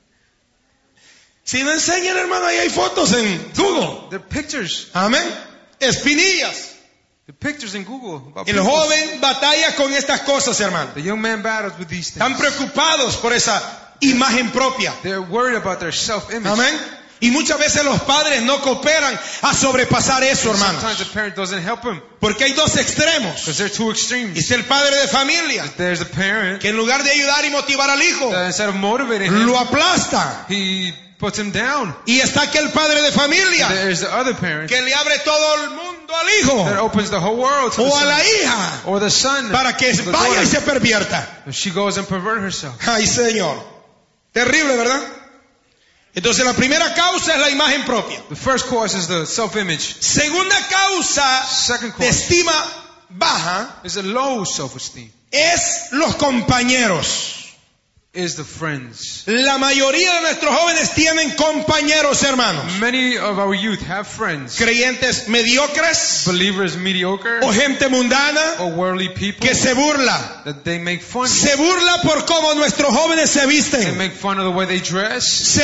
Si me enseñan, hermano, ahí hay fotos en Google. The pictures. Amén. Espinillas. The pictures in Google. About El pimples. joven batalla con estas cosas, hermano. The young man battles with these Están things. preocupados por esa imagen propia. They're worried about their self-image. Amén. Y muchas veces los padres no cooperan a sobrepasar eso, Sometimes hermanos. the parent doesn't help him Porque hay dos extremos. because they're two extremes. Es el padre de familia There's a parent que en lugar de ayudar y motivar al hijo, that instead of motivating him, lo aplasta. he puts him down. Y está aquel padre de familia There's the other parent que le abre todo el mundo al hijo that opens the whole world to the o a la son hija or the son para que the vaya y daughter. se pervierta. She goes and pervert herself. Ay, Señor. Terrible, ¿verdad? Entonces la primera causa es la imagen propia. The first cause is the self-image. Segunda causa Second de cause estima baja is a low self-esteem. es los compañeros. Is the friends. La mayoría de nuestros jóvenes tienen compañeros, hermanos. Many of our youth have friends. Creyentes mediocres Believers mediocre o gente mundana or worldly people que se burla. that they make fun. Se burla por cómo nuestros jóvenes se They visten. make fun of the way they dress. Se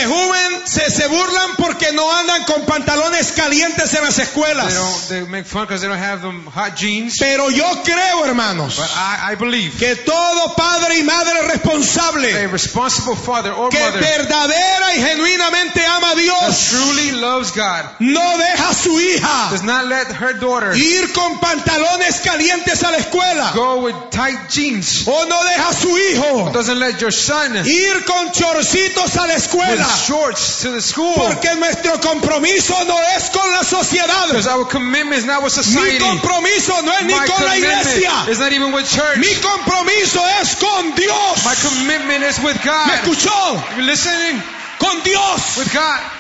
burlan porque no andan con pantalones calientes en las escuelas. They make fun because they don't have them hot jeans. Pero yo creo, hermanos, But I believe que todo padre y madre responsable a responsible father or que mother verdadera y genuinamente ama a that Dios truly loves God no deja a su hija does not let her daughter ir con pantalones calientes a la escuela, go with tight jeans. o no deja a su hijo Doesn't let your son ir con chorcitos a la with escuela, shorts to the school. porque nuestro compromiso no es con la sociedad. Because our commitment is not with Mi society. compromiso no es ni My con la iglesia. commitment is not even with church. Mi compromiso es con Dios. My commitment is with ¿Me God. escuchó? You listening? Con Dios. With God.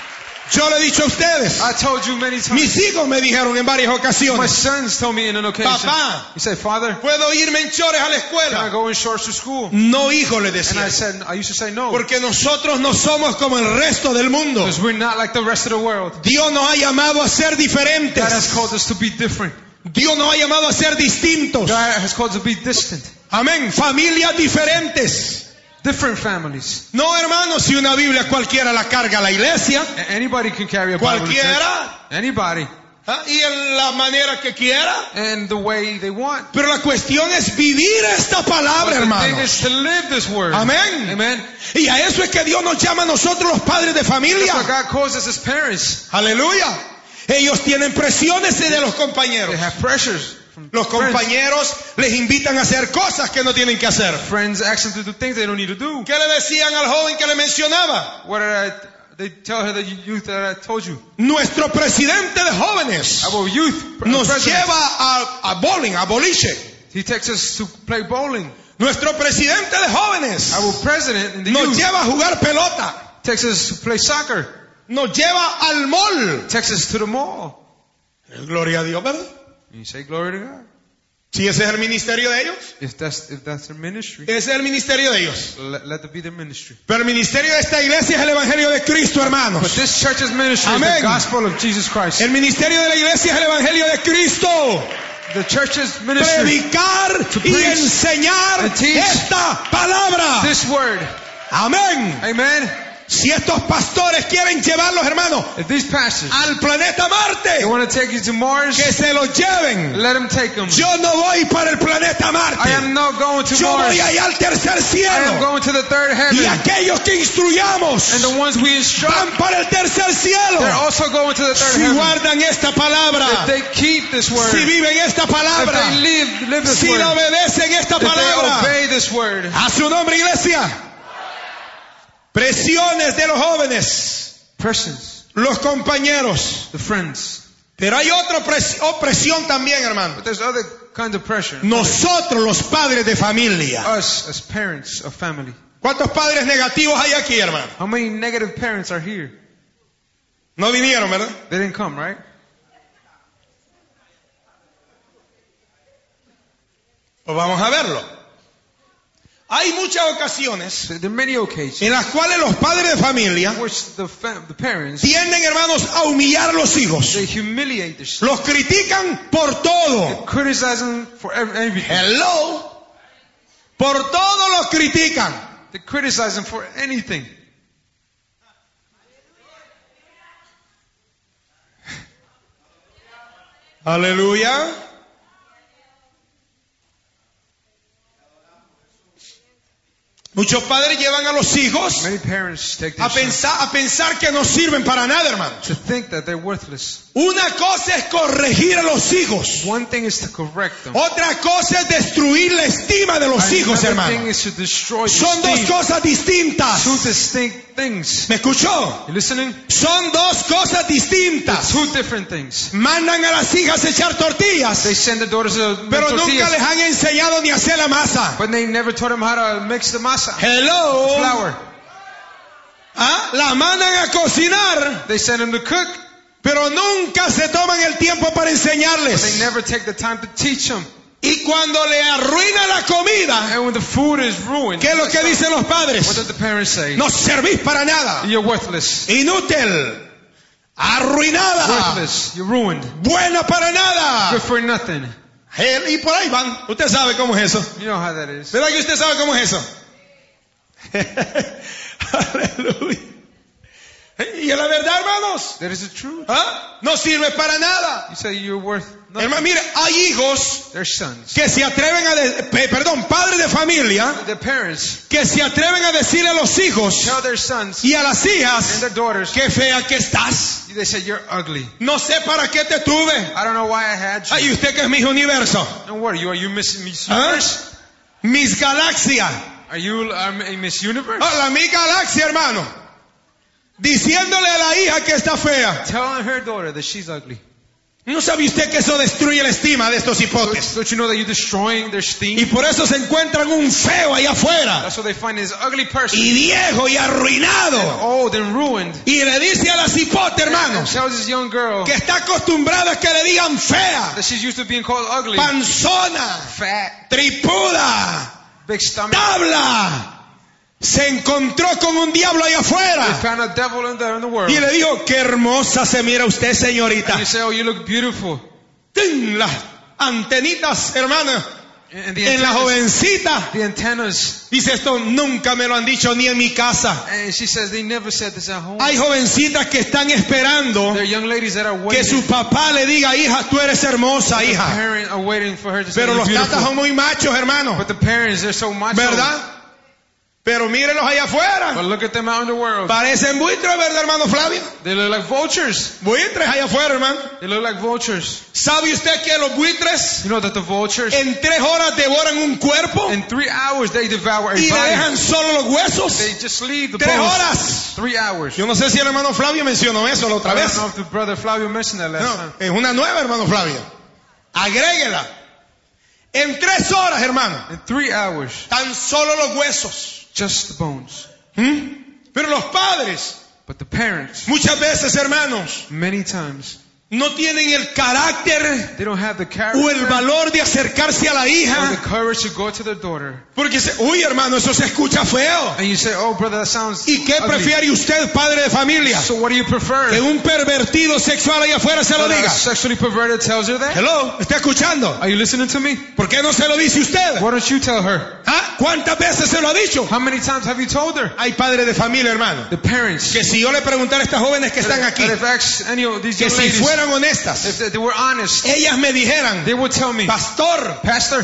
Yo le he dicho a ustedes, I told you many times. mis hijos me dijeron en varias My ocasiones, sons told me in an occasion. papá, He said, Father, ¿puedo irme en chores a la can I escuela? go in shorts to school? No, hijo, le And decía. I used to say no. Porque nosotros no somos como el resto del mundo. Because we're not like the rest of the world. Dios nos ha llamado a ser God has diferentes. called us to be different. Dios nos ha llamado a ser distintos. God has called us to be distant. Amén. Familias diferentes. Different families. No, hermanos, si una Biblia cualquiera la carga a la iglesia, Anybody can carry a Bible to church. cualquiera, Anybody. y en la manera que quiera. And the way they want. Pero la cuestión es vivir esta palabra, But the thing hermanos. is to live this word. Amén. Amen. Y a eso es que Dios nos llama a nosotros los padres de That's what familia. God calls us as parents. Aleluya. Ellos tienen presiones de los compañeros. They have pressures from Los compañeros les invitan a hacer cosas que no tienen que hacer. friends ask them to do things they don't need to do. ¿Qué le decían al joven que le mencionaba? What did they tell her, the youth that I told you? Nuestro presidente de jóvenes Our youth nos president. lleva a bowling, a boliche. He takes us to play bowling. Nuestro presidente de jóvenes Our president in the nos youth lleva a jugar pelota. takes us to play soccer. Nos lleva al mall. Takes us to the mall. Gloria a Dios, ¿verdad? And you say glory to God. Si ese es el ministerio de ellos, If that's their ministry, ese es el ministerio de ellos. let it be their ministry. Pero el ministerio de esta iglesia es el evangelio de Cristo, But hermanos. this church's ministry is Amén. the gospel of Jesus Christ. El ministerio de la iglesia es el evangelio de Cristo. The church's ministry, Predicar To y preach enseñar and teach esta palabra. this word. Amén. Amen. Si estos pastores quieren llevarlos, hermanos, If these pastors, al planeta they Marte, want to take you to Mars, que se los lleven. let them take them. Yo no voy para el planeta I Marte. am not going to Yo Mars. voy allá al tercer I am cielo. going to the third Y heaven. aquellos que instruyamos And the ones we instruct, van para el tercer cielo. they're also going to the third Si heaven. guardan esta If palabra, they keep this word, si viven esta if palabra, they live this si word, le obedecen esta if they palabra, obey this word. a su nombre, iglesia. Presiones de los jóvenes, Persons, los compañeros. the friends. Pero hay otra opresión también, hermano. But there's other kinds of pressure. Nosotros, los padres de familia. Us as parents of family. ¿Cuántos padres negativos hay aquí, hermano? How many negative parents are here? No vinieron, ¿verdad? They didn't come, right? Pues vamos a verlo. Hay muchas ocasiones So there are many occasions en las cuales los padres de familia in which the parents, tienden, hermanos, a humillar a los hijos. they humiliate the Los critican por todo. criticize them for everything. Hello. Por todo los critican. They criticize them for anything. Aleluya. Muchos padres llevan a los hijos Many parents take their a sons pensar que no sirven para nada, hermano. to think that they're worthless. Una cosa es corregir a los hijos. One thing is to correct them. Otra cosa es destruir la estima de los hijos, Another thing hermano. is to destroy the Son dos esteem. cosas distintas. Two distinct things. ¿Me escuchó? You listening? Son dos cosas distintas. Two different things. Mandan a las hijas a echar tortillas, They send the daughters to make pero nunca tortillas, les han enseñado ni a hacer la masa. but they never taught them how to mix the masa, Hello. flour. La mandan a cocinar, They send them to cook, pero nunca se toman el tiempo para but they enseñarles. never take the time to teach them. Y cuando le arruina la comida, And when the food is ruined, ¿qué es lo que dicen los what padres? does the parents say? No servís para nada. You're worthless. Inútil. Arruinada. Worthless. You're ruined. Buena para nada. Good for nothing. Y por ahí van. Usted sabe cómo es eso. You know how that is. ¿Verdad que usted sabe cómo es eso? Aleluya. Y es la verdad, hermanos. That is the truth. No sirve para nada. You say you're worth nothing. Hermano, mire, hay hijos They're sons. que se atreven padres de familia, The parents que se atreven a decirle a los hijos tell their sons y a las and hijas, their daughters, qué fea que estás. they say you're ugly. No sé para qué te tuve. I don't know why I had you. Ay, usted que es mi universo. And what are you Miss ¿Ah? Universe? Miss Galaxia. Are you a Miss Universe? La Miss Galaxia, hermano. Diciéndole a la hija que está fea. Telling her daughter that she's ugly. ¿No sabe usted que eso destruye la estima de estos hipotes? Don't you know that you're destroying their esteem? Y por eso se encuentran un feo allá afuera. That's what they find this ugly person. Y viejo y arruinado. Old and ruined. Y le dice a la cipote, hermano, And tells this young girl que está acostumbrada a que le digan fea, that she's used to being called ugly. panzona, Fat. tripuda, Big stomach. tabla. Se encontró con un diablo allá They afuera. found a devil in the world. Y le dijo, qué hermosa se mira usted, señorita. And you say, oh, you look beautiful. ¡Tin! Las antenitas, hermano, And the en la antennas, jovencita. the antennas. Dice, esto nunca me lo han dicho ni en mi casa. And she says they never said this at home. Hay jovencitas que están esperando There are young ladies that are que waiting. su papá le diga, hija, tú eres hermosa, The hija. parents are waiting for her to say Pero you're los tatas beautiful. son muy machos, hermano. But the parents, they're so macho. ¿Verdad? Pero mírenlos allá But afuera. look at them out in the world. Parecen buitres, ¿verdad, hermano Flavio? They look like vultures. Buitres allá afuera, hermano. They look like vultures. ¿Sabe usted que los buitres You know that the vultures, en 3 horas devoran un cuerpo in 3 hours, they devour a y le body. dejan solo los huesos? They just leave the 3 bones. horas. 3 hours. Yo no sé si el hermano Flavio mencionó eso la otra I vez. don't know if the brother Flavio mentioned that last No, time. es una nueva, hermano Flavio. Agréguela. En 3 horas, hermano. In 3 hours, Tan solo los huesos. just the bones. Pero los padres, But the parents, muchas veces, hermanos, many times, no tienen el carácter they don't have the o character el valor de acercarse a la or the hija. courage to go to their daughter. Porque, uy, hermano, eso se escucha feo. And you say, oh brother, that sounds ¿Y qué ugly. prefiere usted, padre de familia? So what do you prefer? Que un pervertido sexual allá afuera se lo That a diga. sexually perverted tells her that? Hello, ¿está escuchando? Are you listening to me? ¿Por qué no se lo dice usted? Why don't you tell her? ¿Ah? ¿Cuántas veces se lo ha dicho? How many times have you told her? Hay padres de familia, hermano, The parents. que si yo le preguntara a estas jóvenes que están aquí, That if asked any of these que young si ladies, fueran honestas, if they were honest, ellas me dijeran, they would tell me, pastor, Pastor,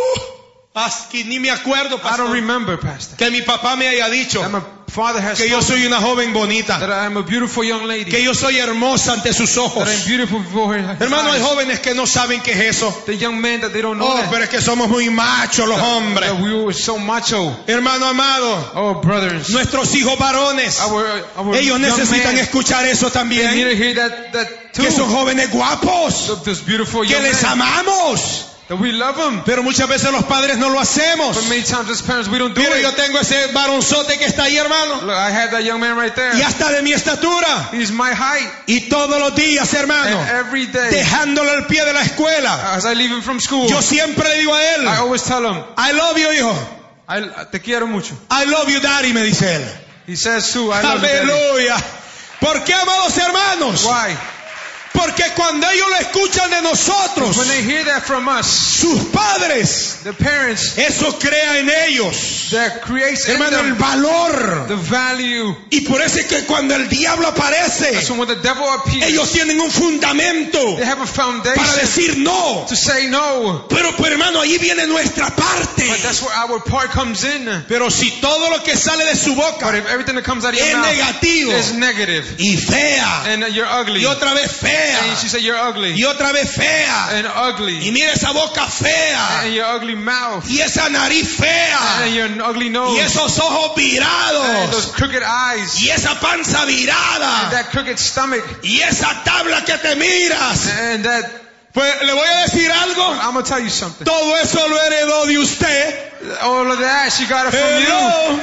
que ni me acuerdo, I don't pastor, remember, Pastor, que mi papá me haya dicho that my father has que yo told me soy una joven bonita, that I am a beautiful young lady, que yo soy hermosa ante sus ojos. that I'm beautiful before his Hermano, hay eyes. jóvenes que no saben qué es eso. The young men that they don't know Oh, that, pero es que somos muy machos los hombres. that we were so macho. Hermano amado, Oh, brothers, nuestros hijos varones, our ellos young necesitan men, escuchar eso they need también. to hear that too. Que son jóvenes guapos, Of those beautiful que young les men, amamos. that we love them. Pero muchas veces los padres no lo hacemos. But many times as parents we don't do Mire, yo it. tengo ese varonzote que está ahí, hermano, Look, I have that young man right there. y hasta de mi estatura. He's my height. Y todos los días, hermano, And every day, dejándolo al pie de la escuela, as I leave him from school, yo siempre le digo a él, I always tell him, I love you, hijo. te quiero mucho. I love you, daddy, me dice él. He says too, I love you, Daddy. Aleluya. ¿Por qué, amados hermanos? Why? Porque cuando ellos lo escuchan de nosotros, When they hear that from us, sus padres, the parents, eso crea en ellos, that creates in hermano, el them valor. the value. Y por eso es que cuando el diablo aparece, So when the devil appears, ellos tienen un fundamento they have a foundation para decir no. to say no. Pero hermano, ahí viene nuestra parte. But that's where our part comes in. Pero si todo lo que sale de su But boca if everything that comes out of your es mouth negativo is negative, y fea, and you're ugly, y otra vez fea, and she said you're ugly, y otra vez fea, and ugly, y mira esa boca fea, and your ugly mouth, y esa nariz fea, and your ugly y nose, esos ojos and those virados, crooked eyes, y esa panza and virada, that crooked stomach, y esa tabla que te miras. and that, Pues le voy a decir algo, I'm going to tell you something. todo eso lo heredó de usted. All of that, she got it from you. Hello.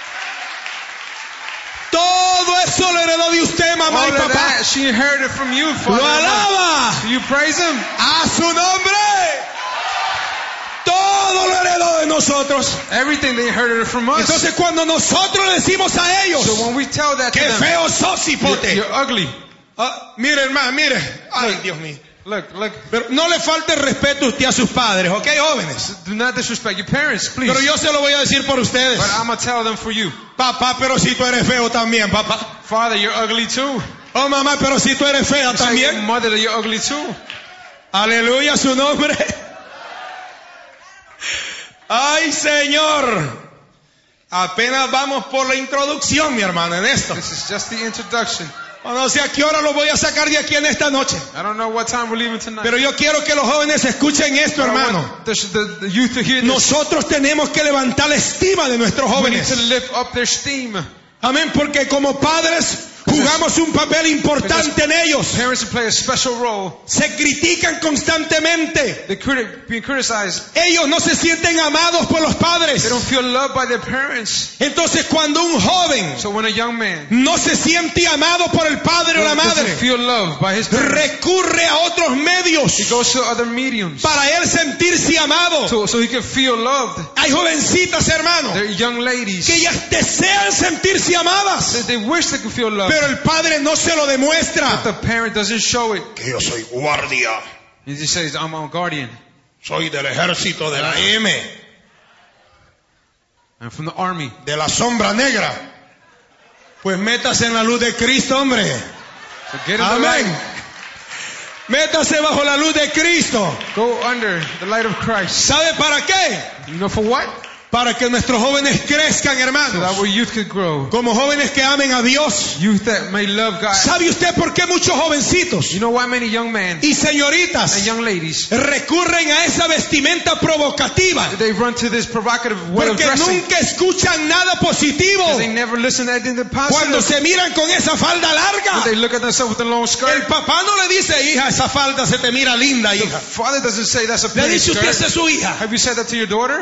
Todo eso lo heredó de usted, mamá All y of papá. that, she inherited from you, Lo Father. alaba Do you praise him? a su nombre. Todo lo heredó de nosotros. Everything they inherited from us. Entonces cuando nosotros le decimos a ellos, So when we tell that to qué them, feo sos, cipote. you're ugly. Mire, hermano, mire. Ay, Dios mío. Look, Pero no le falte respeto usted a sus padres, ¿ok, jóvenes? do not disrespect your parents, please. Pero yo se lo voy a decir por ustedes. But I'm going to tell them for you. Papá, pero si tú eres feo también, papá. Father, you're ugly too. Oh, mamá, pero si tú eres fea Say, también. mother, that you're ugly too. Aleluya a su nombre. Ay, Señor. Apenas vamos por la introducción, mi hermano, en esto. This is just the introduction. No sé a qué hora lo voy a sacar de aquí en esta noche. I don't know what time we're leaving tonight. Pero yo quiero que los jóvenes escuchen esto, But I hermano. want the youth to hear this. Nosotros tenemos que levantar la estima de nuestros We need jóvenes. to lift up their esteem. Amén, porque como padres jugamos un papel importante en ellos. Parents play a special role. Se critican constantemente. Being criticized. Ellos no se sienten amados por los padres. They don't feel loved by their parents. Entonces cuando un joven So when a young man no se siente amado por el padre o la doesn't madre, feel loved by his parents, recurre a otros medios he goes to other mediums para él sentirse amado. so he can feel loved. Hay jovencitas, hermano, They're young ladies. que ellas desean sentirse amadas, They wish they could feel loved. pero el padre no se lo But demuestra. the parent doesn't show it. Que yo soy guardia, He just says, I'm a guardian. soy del ejército de la M, I'm from the army. de la sombra negra. Pues métase en la luz de Cristo, hombre. So get in the Amén. light. Métase bajo la luz de Cristo. Go under the light of Christ. ¿Sabe para qué? You know for what? Para que nuestros jóvenes crezcan, So that hermanos, our youth could grow. como jóvenes que amen a Dios. Youth that may love God. ¿Sabe usted por qué muchos jovencitos You know why many young men y señoritas and young ladies, recurren a esa vestimenta provocativa? they run to this provocative way of Porque dressing? nunca escuchan nada positivo. Because they never listen to anything Cuando positive. se miran con esa falda When they larga, look at themselves with a long el skirt, papá no le dice, hija, esa falda se te mira linda, the hija. father doesn't say that's a Le pretty dice usted, esa skirt. es su hija. Have you said that to your daughter?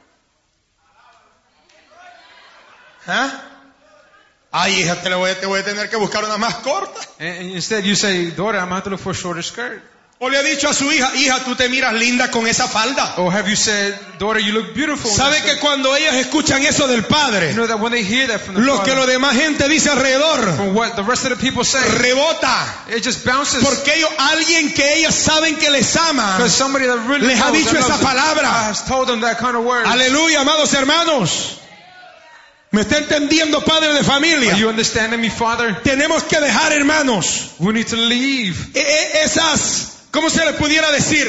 ¿Ah? Ay, hija, te voy a tener que buscar una más corta. And instead you say, daughter, I'm going to have to look for a shorter skirt. O le ha dicho a su hija, hija, tú te miras linda con esa falda. Or have you said, daughter, you look beautiful in ¿Sabe that que skirt? cuando ellas escuchan eso del You padre, know that when they hear that from the lo que father, lo demás gente dice alrededor from what the rest of the people say, rebota? it just bounces. Porque alguien que ellas saben que les ama, Because somebody that really les ha knows, dicho that esa loves them, palabra. has told them that kind of word. Aleluya, amados hermanos. ¿Me está entendiendo, padre de familia? Are you understanding me, Father? Tenemos que dejar, hermanos, We need to leave esas, ¿cómo se le pudiera decir?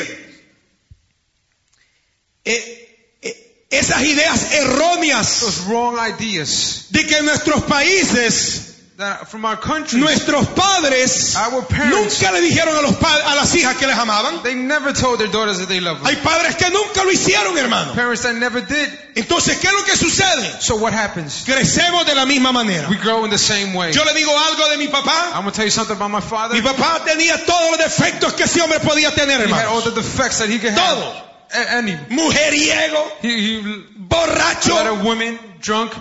Esas ideas erróneas those wrong ideas de que en nuestros países, that from our country, nuestros padres our parents, nunca le dijeron a las hijas que les amaban. they never told their daughters that they love them. Hay padres que nunca lo hicieron, hermano. Parents that never did. Entonces, ¿qué es lo que sucede? So what happens? Crecemos de la misma manera. We grow in the same way. Yo le digo algo de mi papá. I'm going to tell you something about my father. Mi papá tenía todos los defectos que ese hombre podía tener, He had all hermano. the defects that he could have. Todos. Any. Mujeriego, He a borracho, lot of women, drunk.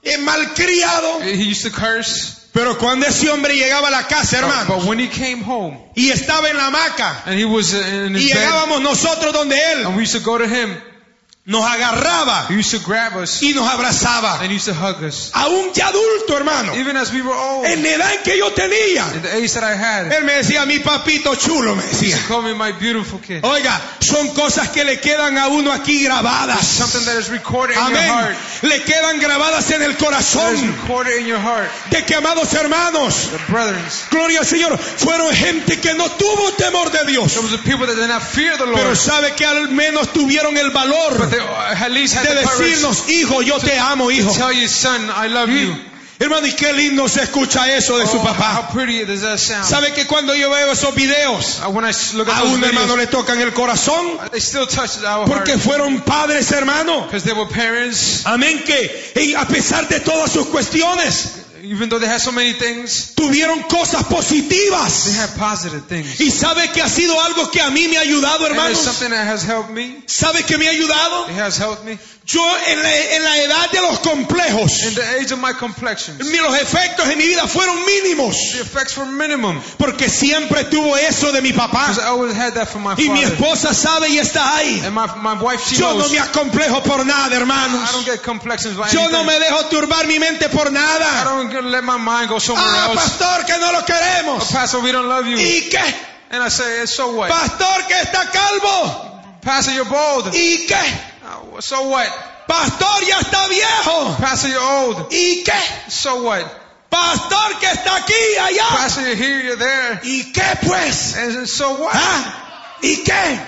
malcriado. He used to curse. Pero cuando ese hombre llegaba a la casa, But hermano, when he came home y estaba en la hamaca, and he was in y his bed, llegábamos nosotros donde él, and we used to go to him, nos agarraba he used to grab us y nos abrazaba. and he used to hug us. Aún ya adulto, hermano, Even as we were old, en la edad en que yo tenía, in the age that I had, él me decía, mi papito chulo, me he decía. used to call me my beautiful kid. Oiga, son cosas que le quedan a uno aquí grabadas. Something that is recorded in your Amén. heart. Le quedan grabadas en el That is corazón. recorded in your heart. De que, amados hermanos, The brethren, gloria al Señor, fueron gente que no tuvo temor de Dios. there was the people that did not fear the Pero Lord, sabe que al menos tuvieron el but valor they at least had de the courage decirnos, hijo, yo te amo, hijo. to tell you, son, I love you. Hermano, y qué lindo se escucha eso de su Oh, papá. how pretty does that sound? ¿Sabe que cuando yo veo esos videos, When I look at a those un hermano videos, le tocan el corazón? they still touch our Porque heart fueron padres, hermano. because they were parents. Amén, que y a pesar de todas sus cuestiones, Even though they had so many things, tuvieron cosas they positivas. had positive things. Y sabe que ha sido algo que a mí me ha ayudado, And it's hermanos. something that has helped me. ¿Sabe que me ha ayudado? It has helped me. Yo en la edad de los complejos, In the age of my complexions, los efectos en mi vida fueron mínimos. the effects were minimum. Porque siempre tuvo eso de mi papá. Because I always had that from my Y mi father. esposa sabe y está ahí. And my wife, she Yo no knows. me acomplejo por nada, I hermanos. don't get complexions by Yo no anything. me dejo turbar mi mente por I nada. don't let my mind go somewhere Ah, else. pastor, que no lo Oh, queremos. Pastor, we don't love you. ¿Y qué? And I say, so what? Pastor, que está calvo. Pastor, you're bold. ¿Y qué? So what? Pastor, ya está viejo. Pastor, you're old. ¿Y qué? So what? Pastor, que está aquí, allá. Pastor, you're here, you're there. ¿Y qué pues? And so what? ¿Ah? ¿Y qué?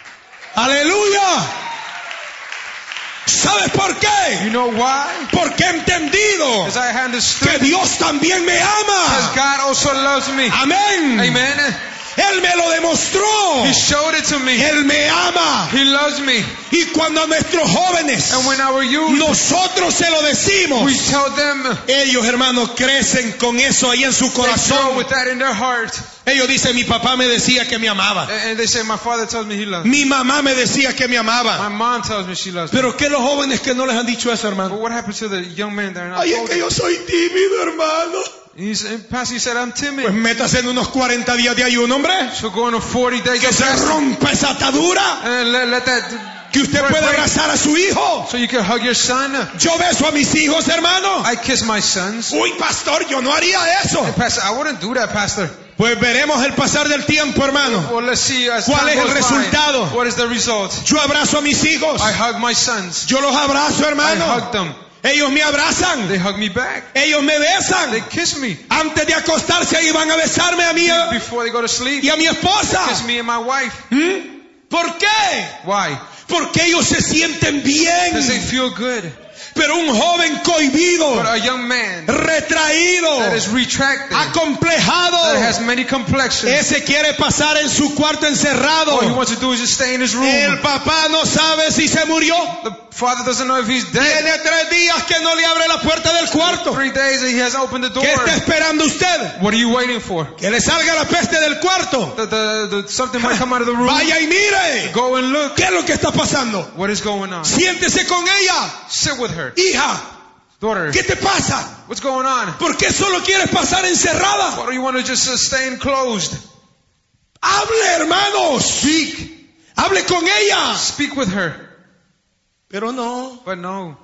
Aleluya. ¿Sabes por qué? You know why? Porque he entendido Because I understood. que Dios también me Because ama. God also loves me. Amén. Amen. Él me lo demostró. He showed it to me. Él me ama. He loves loves me. Y cuando a nuestros jóvenes And when our youth, nosotros se lo decimos, we tell them, ellos, hermanos, crecen con eso ahí en su they grow corazón. with that in their heart. Ellos dicen, mi papá me decía que me amaba. And they say, my father tells me he loves me. Mi mamá me decía que me My amaba. mom tells me she loves me. Pero ¿qué los jóvenes que no les han dicho eso, But hermano? what happens to the young men that are not Ay, es told que it? yo soy tímido, hermano. Pastor, he said, I'm timid. Pues métase en unos 40 días de ayuno, hombre. So go on a 40-day Que se rompa esa atadura. and let that, Que usted pueda abrazar a su hijo. so you can hug your son. Yo beso a mis hijos, hermano. I kiss my sons. Uy, pastor, yo no haría eso. Hey, Pastor, I wouldn't do that, Pastor. Pues veremos el pasar del tiempo, hermano. Well, let's see as ¿Cuál time es el goes by, resultado? what is the result? Yo abrazo a mis hijos. I hug my sons. Yo los abrazo, I hermano. hug them. Ellos me abrazan. They hug me back. Ellos me They besan. kiss me. Antes de acostarse ahí van a besarme a mí Before they go to sleep, y a mi esposa. kiss me and my wife. ¿Mm? ¿Por qué? Why? Porque ellos se sienten Because they bien. feel good. Pero un joven cohibido, But a young man retraído, that is retracted, acomplejado, that has many complexions, ese quiere pasar en su cuarto encerrado. all he wants to do is just stay in his room. El papá no sabe si se murió. The father doesn't know if he's dead. Tiene 3 días que no le abre la puerta del cuarto. 3 days that he has opened the door. ¿Qué está esperando usted? What are you waiting for? Que le salga la peste del cuarto. Something might come out of the room. Vaya y mire. Go and look. ¿Qué es lo que está pasando? What is going on? Siéntese con ella. Sit with her. Hija, Daughter, ¿qué te pasa? what's going on? ¿Por qué solo quieres pasar encerrada? Why do you want to just stay enclosed? Hable, hermanos. Speak. Hable con ella. Speak with her. Pero no, But no.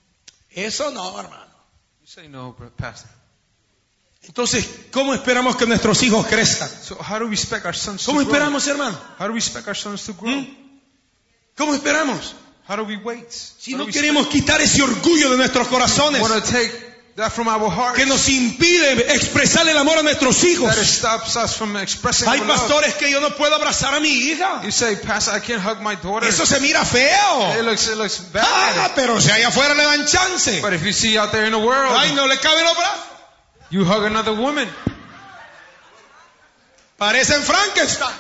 eso no, hermano. You say no, Pastor. Entonces, ¿cómo esperamos que nuestros hijos crezcan? So how do we expect our sons ¿Cómo to grow? esperamos, hermano? How do we expect our sons to grow? ¿Cómo esperamos? How do we wait? Si no queremos quitar ese orgullo de nuestros corazones want to take that from our hearts. que nos impide expresar el amor a nuestros hijos. That it stops us from expressing Hay our love. pastores que yo no puedo abrazar a mi hija. You say, Pastor, I can't hug my daughter. Eso se mira feo. It looks bad. Ah, pero si allá afuera le dan chance. But if you see out there in the world, Ay, no le caben los brazos. you hug another woman. Parecen Frankenstein.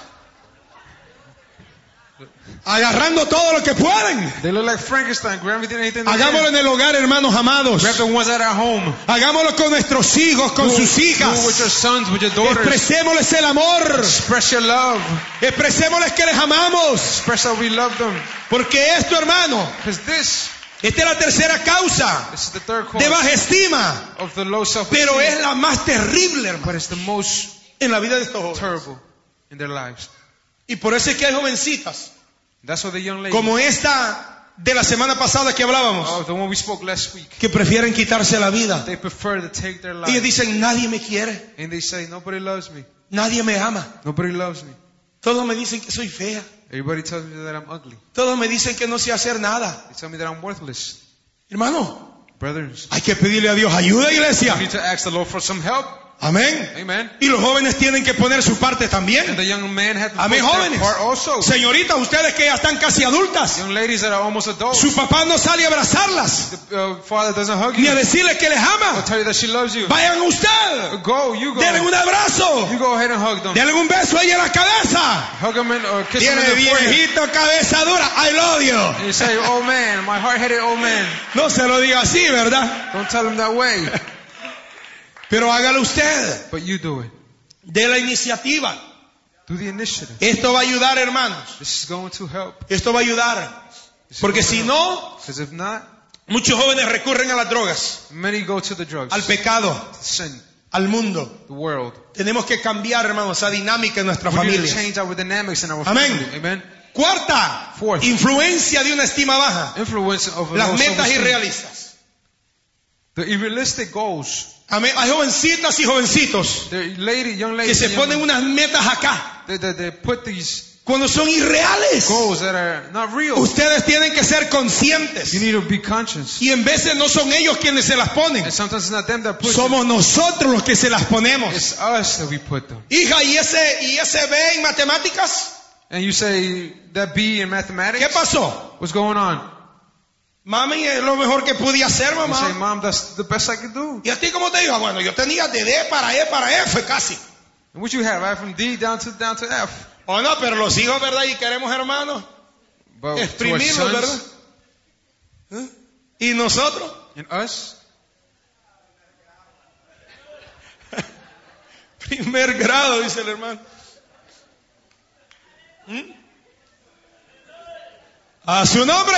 Agarrando todo lo que pueden. They look like Frankenstein. Grab everything, anything they Hagámoslo can. en el hogar, hermanos amados. Grab the ones that are at home. Hagámoslo con nuestros hijos, con sus Do it with your hijas. sons, with your daughters. Expresémosles el amor. Express your love. Expresémosles que les amamos. Express how we love them. Porque esto, hermano, Because this esta es la tercera causa is the third cause de baja estima. of the low self-esteem. Pero es la más terrible, But hermano, it's the most en la vida de estos jóvenes. terrible in their lives. Y por eso es que hay jovencitas, That's why the young lady, como esta de la semana pasada que hablábamos, the one we spoke last week, que prefieren quitarse la vida. they prefer to take their Ellos life. dicen, nadie me quiere, And they say, nobody loves me. nadie me ama. Nobody loves me. Todos me dicen que soy fea. Everybody tells me that I'm ugly. Todos me dicen que no sé hacer nada. They tell me that I'm worthless. Hermano, Brothers, hay que pedirle a Dios ayuda, iglesia. you need to ask the Lord for some help. Amén. Amen. Y los jóvenes tienen que poner su parte And también. the young man had to Amén, put their jóvenes. part also. Señoritas, ustedes que ya están casi adultas, Young ladies that are almost adults, su papá no sale a abrazarlas, the father doesn't hug ni you. a decirles que les Or ama. tell you that she loves you. Vayan usted, Go, you go. denle un abrazo, You go ahead and hug them. denle un beso ahí en la cabeza. Hug them or kiss them in Tiene the forehead. viejito, cabeza dura, I love you. And you say, oh man, my hard-headed old man. No se lo diga así, ¿verdad? Don't tell him that way. Pero hágalo usted. But you do it. De la iniciativa. Do the initiative. Esto va a ayudar, hermanos. This is going to help. Esto va a ayudar. Porque si no, Because if not, muchos jóvenes recurren a las drogas, many go to the drugs, al pecado, sin, al mundo. the world. Tenemos que cambiar, hermanos, esa dinámica en nuestra We need to familia. change our dynamics in our Amén. family. Amen. Cuarta, Fourth. influencia de una estima baja. Influence of a Las low metas self-esteem. irrealistas. The unrealistic goals. Amén. Hay jovencitas y jovencitos The young que ladies, se and ponen young, unas metas acá they put these cuando son irreales. goals that are not real. Ustedes tienen que ser conscientes. You need to be conscious. Y en veces no son ellos quienes se las ponen. And sometimes it's not them that put it. Somos nosotros los que se las ponemos. It's us that we put them. Hija, ¿y ese B en matemáticas? And you say that B in mathematics. ¿Qué pasó? What's going on? Mami, es lo mejor que pude hacer, You say, mamá. Mom, that's the best I could do. ¿Y a ti cómo te digo? Bueno, yo tenía de D para E para F casi. And what you have, right from D down to F. O no, pero los hijos, ¿verdad? Y queremos hermanos. But to our exprimirlos, ¿verdad? sons ¿Eh? ¿Y nosotros? and us, Primer grado, dice el hermano. A su nombre.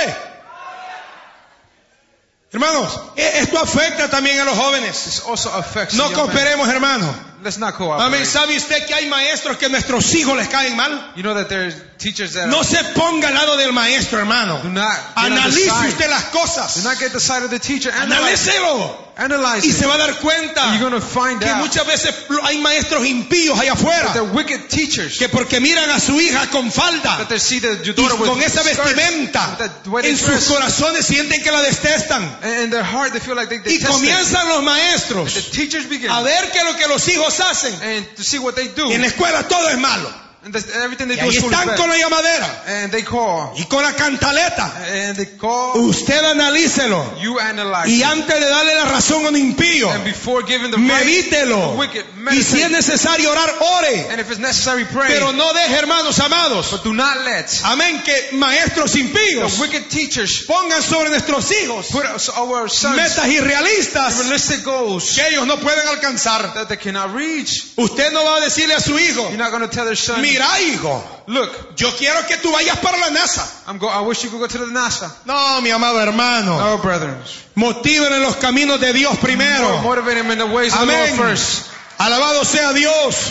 Hermanos, esto afecta también a los jóvenes. this also affects No the young men. cooperemos, hermano. Let's not cooperate. Amén. ¿Sabe usted que hay maestros que a nuestros hijos les caen mal? You know that there's teachers that No se ponga al lado del maestro, hermano. do not get on the Analice side. usted las Do cosas. not get the side of the teacher. Analyze it. Analícelo. Analyze Y it. se va a dar cuenta You're going to find que out muchas veces hay maestros impíos allá that afuera they're wicked teachers. que porque miran a su hija con falda That they see your y daughter with con esa skirts, vestimenta with the way they en sus dress, corazones sienten que la detestan. and in their heart they feel like they Y detest it. comienzan los The maestros teachers begin a ver que lo que los hijos hacen and to see what they do. en la escuela todo es malo. And everything they Y do ahí is full of están con la bad. llamadera And they call. y con la cantaleta. And they call. Usted analícelo You analyze y it. antes de darle la razón a un impío, And before giving the right, medítelo. the wicked, Y si es meditate. necesario orar, ore. And if it's necessary, pray. Pero no deje, hermanos amados, But do not let amén, que maestros the impíos wicked teachers pongan sobre nuestros hijos put our sons metas irrealistas realistic goals que ellos no pueden alcanzar. that they cannot reach. Usted no va a decirle a su hijo, You're not going to tell their son, mira hijo, look, yo quiero que tú vayas para la NASA. I wish you could go to the NASA. No, mi amado hermano, No, brethren. motiven en los caminos de Dios primero. Motivate him in the ways of the Amén. Lord first. Alabado sea Dios.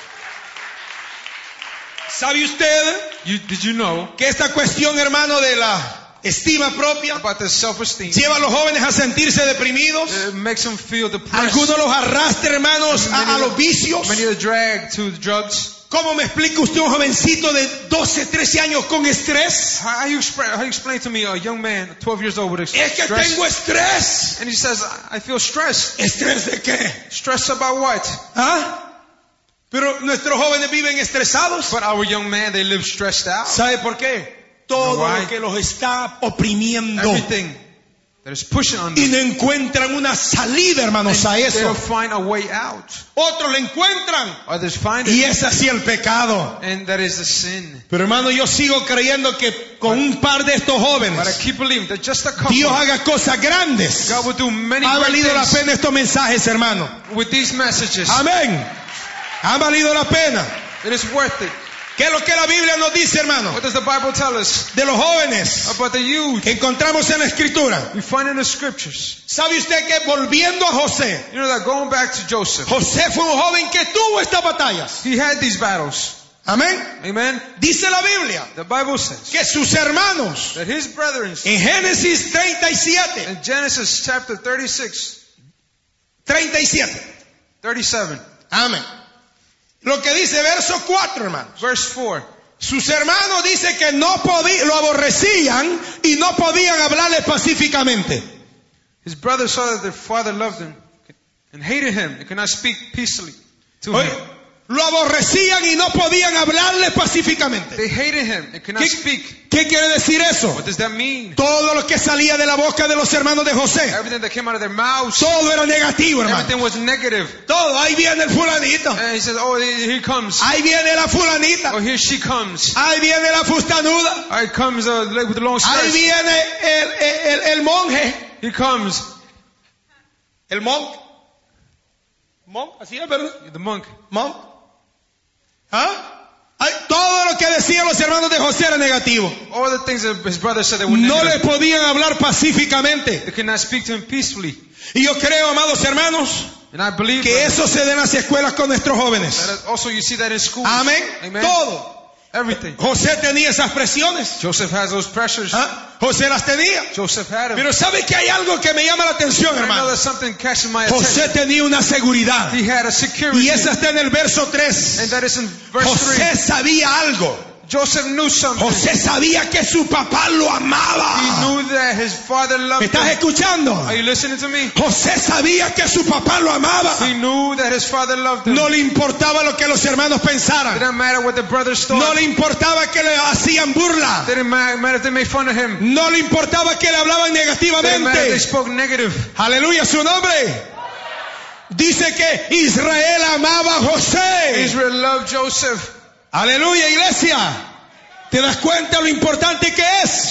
¿Sabe usted Did you know que esta cuestión, hermano, de la estima propia about the self-esteem? lleva a los jóvenes a sentirse deprimidos? It makes them feel depressed. Algunos los arrastra, hermanos, a los vicios. Many are dragged to the drugs. ¿Cómo me explica usted un jovencito de 12, 13 años con estrés? How you explain to me a young man, 12 years old, with Es que stress? tengo estrés. And he says, I feel stressed. ¿Estrés de qué? Stressed about what? ¿Ah? Pero nuestros jóvenes viven estresados. But our young man, they live stressed out. ¿Sabe por qué? Todo Why? lo que los está oprimiendo. Everything that is pushing on Y them. no encuentran una salida, hermanos, a They eso. don't find a way out. Otros lo encuentran. Others find Y it. es así el pecado. And that is the sin. Pero hermano, yo sigo creyendo que con un par de estos But I jóvenes, keep believing that just a couple, Dios haga cosas grandes. God will do many Ha great valido la things pena estos mensajes, hermano. with these messages. Amén. Ha valido la pena. It is worth it. ¿Qué es lo que la Biblia nos dice, hermano? What does the Bible tell us De los jóvenes about the youth? que encontramos en la Escritura. We find in the scriptures. ¿Sabe usted que volviendo a José, You know that going back to Joseph, José fue un joven que tuvo estas batallas? he had these battles. Amén. Amen. Dice la Biblia The Bible says que sus hermanos, that his brethren, en Génesis 37, in Genesis chapter 36, 37. Amén. Lo que dice verso 4, hermanos. verse 4. Sus hermanos dice que no podían, lo aborrecían y no podían hablarle pacíficamente. His brothers saw that their father loved him and hated him and could not speak peacefully to Oye, him. lo aborrecían y no podían hablarle pacíficamente. They hated him and could not ¿Qué, speak. qué quiere decir eso? What does that mean? Todo lo que salía de la boca de los hermanos de José, Everything that came out of their mouths, todo era negativo, hermano. everything was negative. Todo, ahí viene el fulanito, And he says, oh, here comes. ahí viene la fulanita, Oh, here she comes. ahí viene la fustanuda, Here comes with the long ahí skirts. viene el monje, Here comes el monk, así es, ¿verdad? the monk. Monk. ¿Ah? Ay, todo lo que decían los hermanos de José era negativo. All the things that his brothers said, they were No le negative. podían hablar pacíficamente. They could not speak to him peacefully. Y yo creo, amados hermanos, And I believe que eso se da en las escuelas con nuestros jóvenes. that also you see that in schools. Amén. Amen. Todo. Everything. José tenía esas presiones. Joseph has those pressures. ¿Ah? José las tenía. Joseph had them. Pero ¿sabe que hay algo que me llama la atención, I know hermano? that something catches my José attention. tenía una seguridad. He had a security. Y esa está en el verso And 3. that is in verse José 3. sabía algo. Joseph knew something. José sabía que su papá lo He amaba. knew that his father ¿Me loved estás him. escuchando? Are you listening to me? José sabía que su papá lo amaba. He knew that his father loved him. No le importaba lo que los hermanos It pensaran. didn't matter what the brothers thought. No le importaba que le hacían burla. It didn't matter if they made fun of him. No le importaba que le hablaban It didn't matter if they negativamente. spoke negative. Aleluya, su nombre. Dice que Israel amaba a José. Israel loved Joseph. Aleluya, iglesia. ¿Te das cuenta lo importante que es?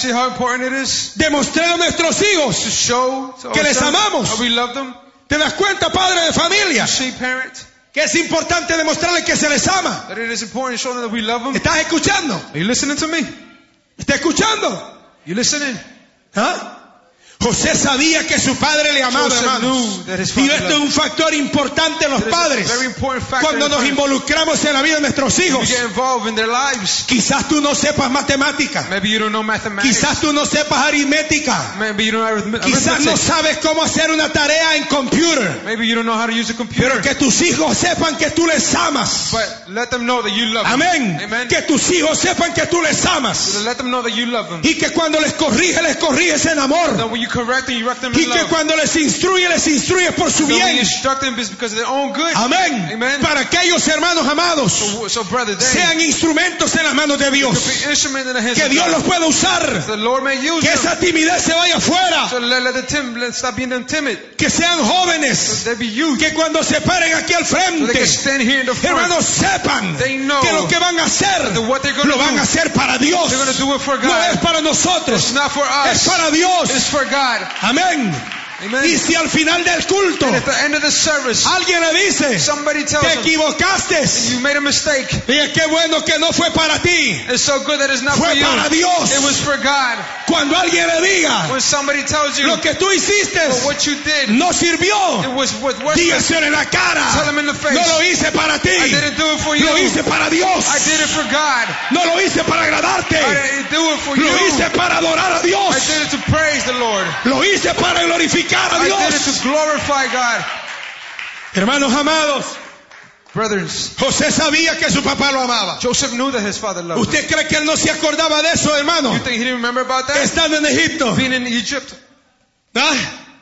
see how important it is demostrar a nuestros to hijos show to que les ourselves amamos. how we love them? ¿Te das cuenta, padre de familia, See, parent, que es importante demostrarles que se les ama? that it is important to show them that we love them. ¿Estás escuchando? Are you listening to me? ¿Está escuchando? You listening? ¿Ah? José sabía que su padre le amaba, Joseph hermanos. knew that his Y father esto es loved un factor importante en los It is a padres. very important factor Cuando in nos parents. involucramos en la vida de nuestros We hijos, get involved in their lives. quizás tú no sepas matemática, Maybe you don't know mathematics. quizás tú no sepas aritmética, Maybe you don't know quizás no arithmetic. sabes cómo hacer una tarea en computer, Maybe you don't know how to use a computer. pero que tus hijos sepan que tú les amas. But let them know that you love them. Amén. Amen. Que tus hijos sepan que tú les amas. So let them know that you love them. Y que cuando les corriges en amor. That when you correct them, you correct them Y in que love. cuando les instruyes por su So when you bien. instruct them it's because of their own good. Amén. Amen. Para que ellos, hermanos amados, So brother, they sean instrumentos en las manos de could Dios. be instrument in the hands Que of Dios God. los pueda usar. The Lord may use Que them. esa timidez se vaya afuera. So let's stop being them timid. Que sean jóvenes. They be youth. Que cuando se paren aquí al So they frente, can stand here in the front. hermanos, sepan They know que lo que van a hacer that what they're gonna lo van do, a hacer para Dios. they're going to do it for No es God. para nosotros. It's not for Es us. para Dios. It's for God. Amén. Amen. Y si al final del culto And at the end of the service, alguien le dice, somebody tells te them, equivocaste, you made a mistake. y qué bueno que no fue para ti, It's so good that it's not fue for you. para Dios. It was for God. Cuando alguien le diga, When somebody tells you lo que tú hiciste but what you did, no sirvió, it was worthless. dígaselo en la cara. Tell him in the face. No lo hice para ti, I didn't do it for you. lo hice para Dios. I did it for God. No lo hice para agradarte, I didn't do it for lo you. hice para adorar a I Dios, did it to praise the Lord. lo hice para glorificar a I did it Dios. to glorify God. Hermanos amados, Brothers, José sabía que su papá lo amaba. Joseph knew that his father loved him. ¿Usted cree que él no se acordaba de eso, hermano? You think he didn't remember about that? Estando en Egipto. Being in Egypt. ¿Ah?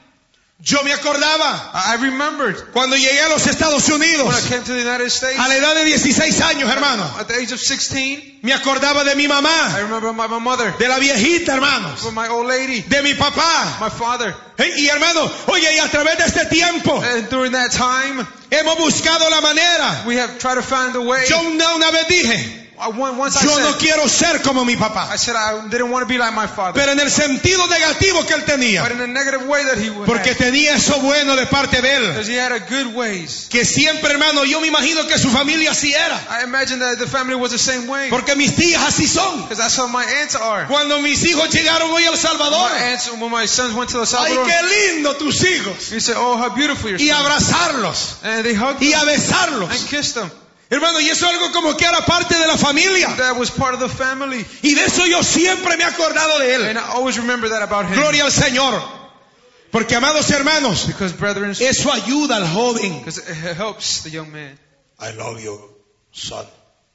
Yo me acordaba I remembered cuando llegué a los Estados when I Unidos came to the United States a la edad de 16 años, hermano. at the age of 16. Me acordaba de mi I mamá, remember my mother, de la viejita, hermanos, my old lady, de mi papá. my father. Y hermano, oye, y a través de este tiempo And during that time, hemos buscado la manera. we have tried to find a way. Yo una vez dije, Once I yo no said, quiero ser como mi papá. I said I didn't want to be like my father. Pero en el sentido negativo que él tenía. But in a negative way that he would Porque have. tenía eso bueno de parte de él. Because he had a good ways. Que siempre, hermano, yo me imagino que su familia así era. I imagine that the family was the same way. Porque mis tías así son. Because that's how my aunts are. Cuando mis hijos llegaron hoy a El Salvador, My aunts, when my sons went to El ay, Salvador, qué lindo tus hijos. he said, oh, how beautiful your Y son. abrazarlos. And they hugged Y them a besarlos. and kissed them. Hermano, y eso es algo como que era parte de la familia. That was part of the family. Y de eso yo siempre me he acordado de él. And I always remember that about him. Gloria al Señor. Porque, amados hermanos, Because brethren, eso ayuda al joven. because it helps the young man. I love you, son.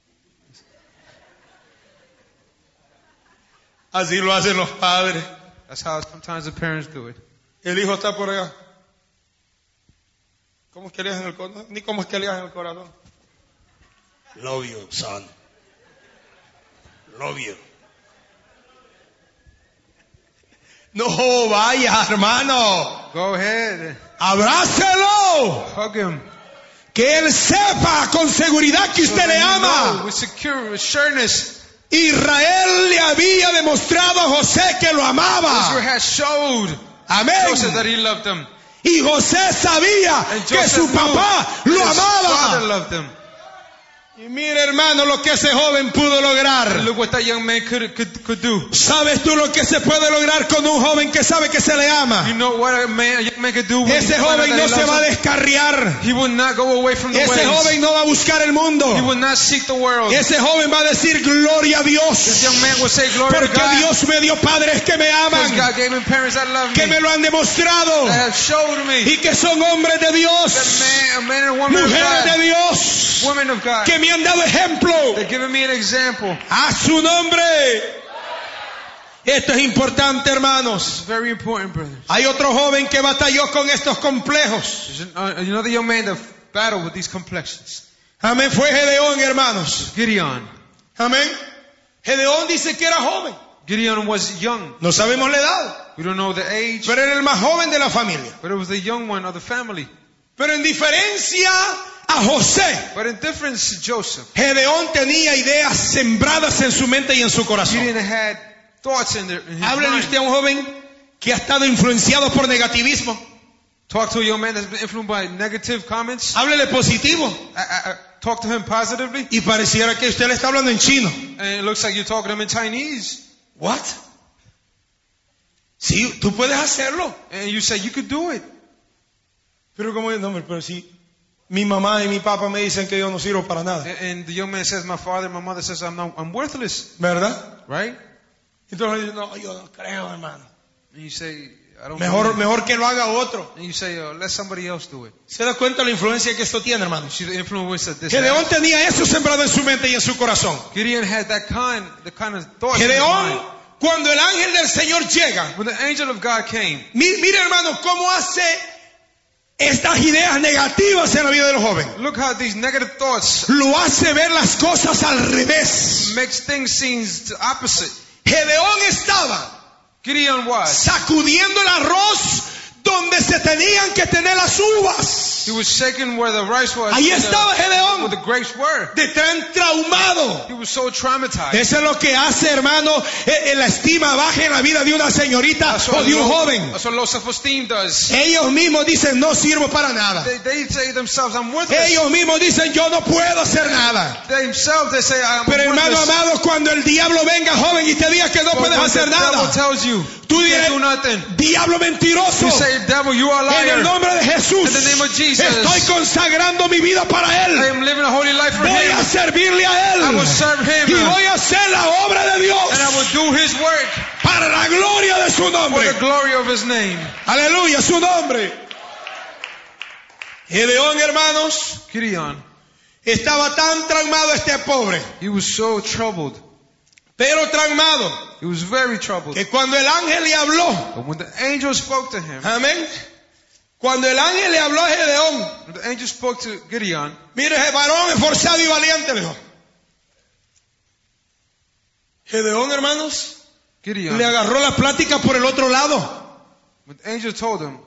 Así lo hacen los padres. That's how sometimes the parents do it. El hijo está por allá. ¿Cómo es que le hacen el corazón? Ni cómo es que le hacen el corazón. Love you, son. Love you. No, vaya, hermano. Go ahead. Abrácelo. Hug him. Que él sepa con seguridad que usted le ama. With secure, with sureness. Israel le había demostrado a José que lo Israel amaba. has showed Joseph that Amén. he loved him. Y José sabía And que Joseph su knew papá that lo his father amaba. loved him. Y mira, hermano, lo que ese joven pudo lograr. Look what that young man could do. ¿Sabes tú lo que se puede lograr con un joven que sabe que se le You ama? know what a young man could do when Ese he found out joven that no he se va a loves him? descarriar. He will not go away from the Ese ways. joven no va a buscar el mundo. He will not seek the world. Ese joven va a decir gloria a This Dios. young man will say glory to Porque God. Dios me dio padres que me Because aman, God gave him parents that love que me. me lo han demostrado That have showed me. y que son hombres de Dios, That a man and a woman of mujeres de God. Dios, Women of God. que me han dado ejemplo. They're giving me an example. A su nombre. Esto es importante, hermanos. It's very important, brothers. Hay otro joven que batalló con estos complejos. You know the young man that battled with these complexions? Amén. Fue Gedeón, hermanos. Gideon. Amén. Gedeón dice que era joven. Gideon was young. No sabemos la edad, We don't know the age, pero era el más joven de la familia. but it was the young one of the family. Pero en diferencia a José, But in difference to Joseph, Gedeón tenía ideas sembradas en su mente y en su corazón. Gideon had thoughts in his Háblele mind. usted a un joven que ha estado influenciado por negativismo. Talk to a young man that's been influenced by negative comments. Háblele positivo. Talk to him positively. Y pareciera que usted le está hablando en chino. And it looks like you're talking to him in Chinese. What? Sí, tú puedes hacerlo. And you say, you could do it. Pero como no, pero sí. Mi mamá y mi papá me dicen que yo no sirvo para nada. And the young man says, my father and my mother says, I'm worthless. ¿Verdad? Right? Entonces no, yo no creo, hermano. And you say, I don't believe. Mejor que lo haga otro. And you say, let somebody else do it. ¿Se da cuenta la influencia que esto tiene, hermano? See the influence that this Gedeón has. tenía eso sembrado en su mente y en su corazón. Gideon had the kind of thoughts in his Gedeón, mind. cuando el ángel del Señor llega, When the angel of God came, mire, hermano, cómo hace estas ideas negativas en la vida de los jóvenes. look how these negative thoughts Lo hace ver las cosas al revés. makes things seem the opposite. Gedeón estaba Gideon was. sacudiendo el arroz donde se tenían que tener las uvas. He was shaking where the rice was. Ahí where estaba where the Gedeón, grapes were. de tan traumado. He was so traumatized. Eso es lo que hace, hermano, la estima baja en la vida de una señorita That's o what de un low- joven. that's what low self-esteem does. Ellos mismos dicen, no sirvo para nada. They say themselves, I'm worthless. Ellos mismos dicen, yo no puedo hacer nada. They themselves, they say, I'm Pero hermano worthless. amado, cuando el diablo venga, joven, y te diga que no But puedes when hacer the devil nada, tells you, tú you can't do dirás, nothing. diablo mentiroso, You say, devil, you are a en el liar. nombre de Jesús, In the name of Jesus. estoy consagrando mi vida para I Él. am living a holy life for Voy him. a servirle a I Él. will serve him. Y voy a hacer la obra de And I Dios will do his work para la gloria de su for nombre. the glory of his name. Aleluya, su nombre. Gedeón, hermanos, Gideon, estaba tan traumado este pobre, he was so troubled. pero traumado, He was very troubled. que cuando el ángel le habló, But when the angel spoke to him, amén, cuando el ángel le habló a Gedeón, when the angel spoke to Gideon, mire, varón esforzado y valiente, le dijo. Gedeón, hermanos, Gideon, le agarró la plática por el otro lado. when the angel told him,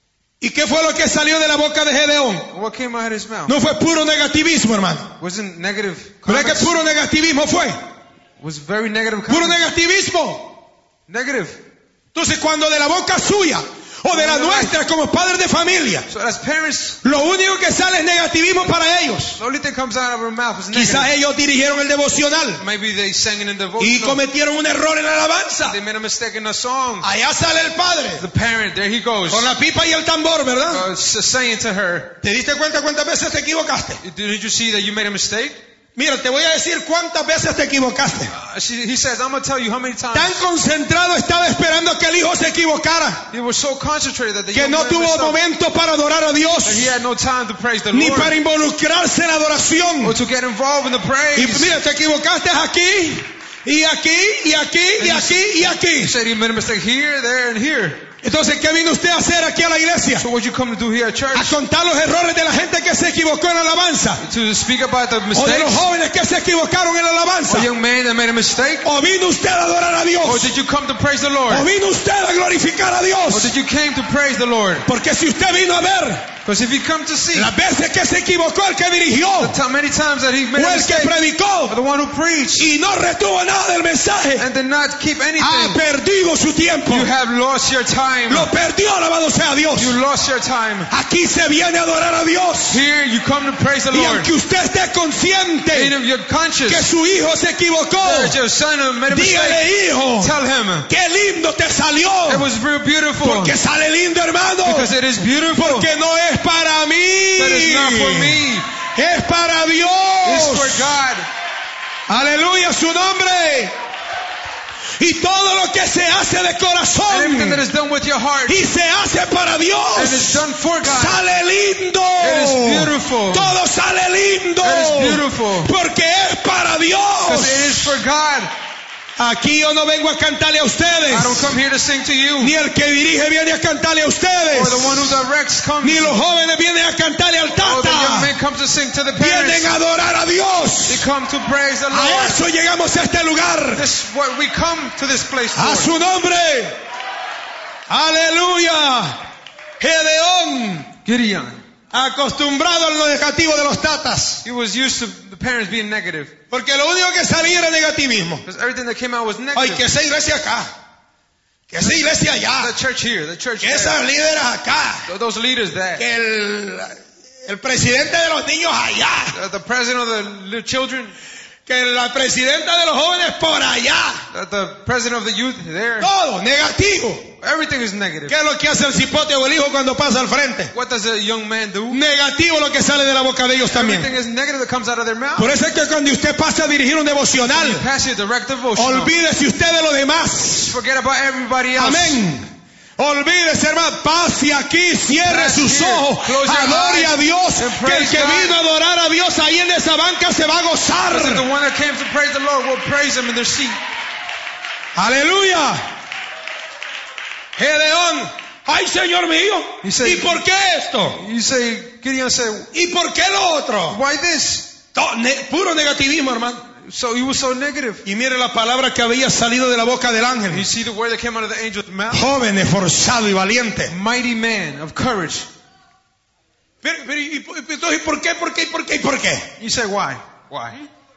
¿Y qué fue lo que salió de la boca de Gedeón? what came out of his mouth? No fue puro negativismo, hermano. Wasn't negative ¿Pero es que comments? puro negativismo fue? Was very negative Puro comments. negativismo. Negative. Entonces cuando de la boca suya o de la nuestra como padres de familia, So as parents, lo único que sale es negativismo para ellos. the only thing comes out of our mouth is Quizás negative. ellos dirigieron el devocional Maybe they sang it in y devotional. cometieron un error en la alabanza. They made a mistake in a song. Allá sale el padre The parent, there he goes, con la pipa y el tambor, ¿verdad? saying to her, ¿Te diste cuenta cuántas veces te equivocaste? did you see that you made a mistake? Mira, te voy a decir cuántas veces te equivocaste. He says, I'm going to tell you how many times. Tan concentrado estaba esperando que el hijo se equivocara He was so concentrated that the que young no man tuvo messed up, momento para adorar a that he Dios had no time to praise the ni Lord para involucrarse en la adoración. or to get involved in the Y praise. mira, te equivocaste aquí, y aquí, y aquí, y aquí, y He aquí. said he made a mistake here, there, and here. Entonces, ¿qué vino usted a hacer aquí a la iglesia? So what you come to do here at A church? contar los errores de la gente que se equivocó en la alabanza, To speak about the o de los mistakes? jóvenes que se equivocaron en la alabanza. A young man that made a mistake? ¿O vino usted a adorar a Or Dios? did you come to praise the Lord? ¿O vino usted a glorificar a Or Dios? did you came to praise the Lord? Porque si usted vino a ver Because if you come to see, las veces que se equivocó el que dirigió many times that he made o a el que mistake, predicó the one who preached y no retuvo nada del mensaje, and did not keep ha anything, perdido su tiempo. you have lost your time. Lo perdió, alabado sea Dios. You lost your time. Aquí se viene a adorar a Dios. Here you come to praise the Y Lord. aunque usted esté consciente And if you're conscious que su hijo se equivocó, that your son made a mistake, dígale, hijo, tell him qué lindo te salió. it was real beautiful. Porque sale lindo, hermano. Because it is beautiful. Porque no es para mí. That is not for me. Es para It's Dios. for God. Aleluya, su nombre. Y todo lo que se hace de And everything that corazón is done with your heart y se hace para and is Dios, done for God. sale lindo. It is beautiful. Todo sale lindo. It is beautiful. Porque es para Because it Dios. is for God. Aquí yo no vengo a cantarle a ustedes. I don't come here to sing to you. Ni el que dirige viene a cantarle a ustedes. Or the one who directs comes. Ni los jóvenes vienen a cantarle al Or the young tata. man comes to sing to the Vienen parents. a adorar a They Dios. come to praise the A Lord. eso llegamos a este lugar. This is what we come to this place A for. su nombre. Aleluya. Gedeón Gideon Acostumbrado a lo negativo de los tatas. He was used to the parents being negative. Porque lo único que salía era negativismo. Because everything that came out was Ay, negative. que esa iglesia acá. Que esa iglesia allá. The church here, the church Que there. esas líderes acá. Those leaders there. Que el presidente de los niños allá. The president of the little children. Que la presidenta de los jóvenes por allá. The president of the youth there. Todo negativo. Everything is negative. ¿Qué es lo que hace el cipote o el hijo cuando pasa al frente? What does a young man do? Negativo lo que sale de la boca de ellos también. Everything is negative that comes out of their mouth. Por eso es que cuando usted pasa a dirigir un devocional, Pass your direct devotion. olvídese usted de lo demás. Forget about everybody else. Amén. Olvídese, hermano, pase aquí, cierre Pass sus here. ojos, Close your adore eyes a Dios, and que el praise que God. vino a adorar a Dios ahí en esa banca se va a Because the gozar. one that came to praise the Lord will praise him in their seat. Aleluya. Gedeón, ay Señor mío, He said- ¿y por qué esto? You say, Gideon said, ¿Y por qué lo otro? why this? Puro negativismo, hermano. So he was so negative. Y mire la palabra que había salido de la boca del You ángel. see the word that came out of the angel's mouth? Joven, esforzado y valiente. Mighty man of courage. Pero, ¿y por qué? ¿Por qué? ¿Por qué? ¿Por qué? You say, why? Why?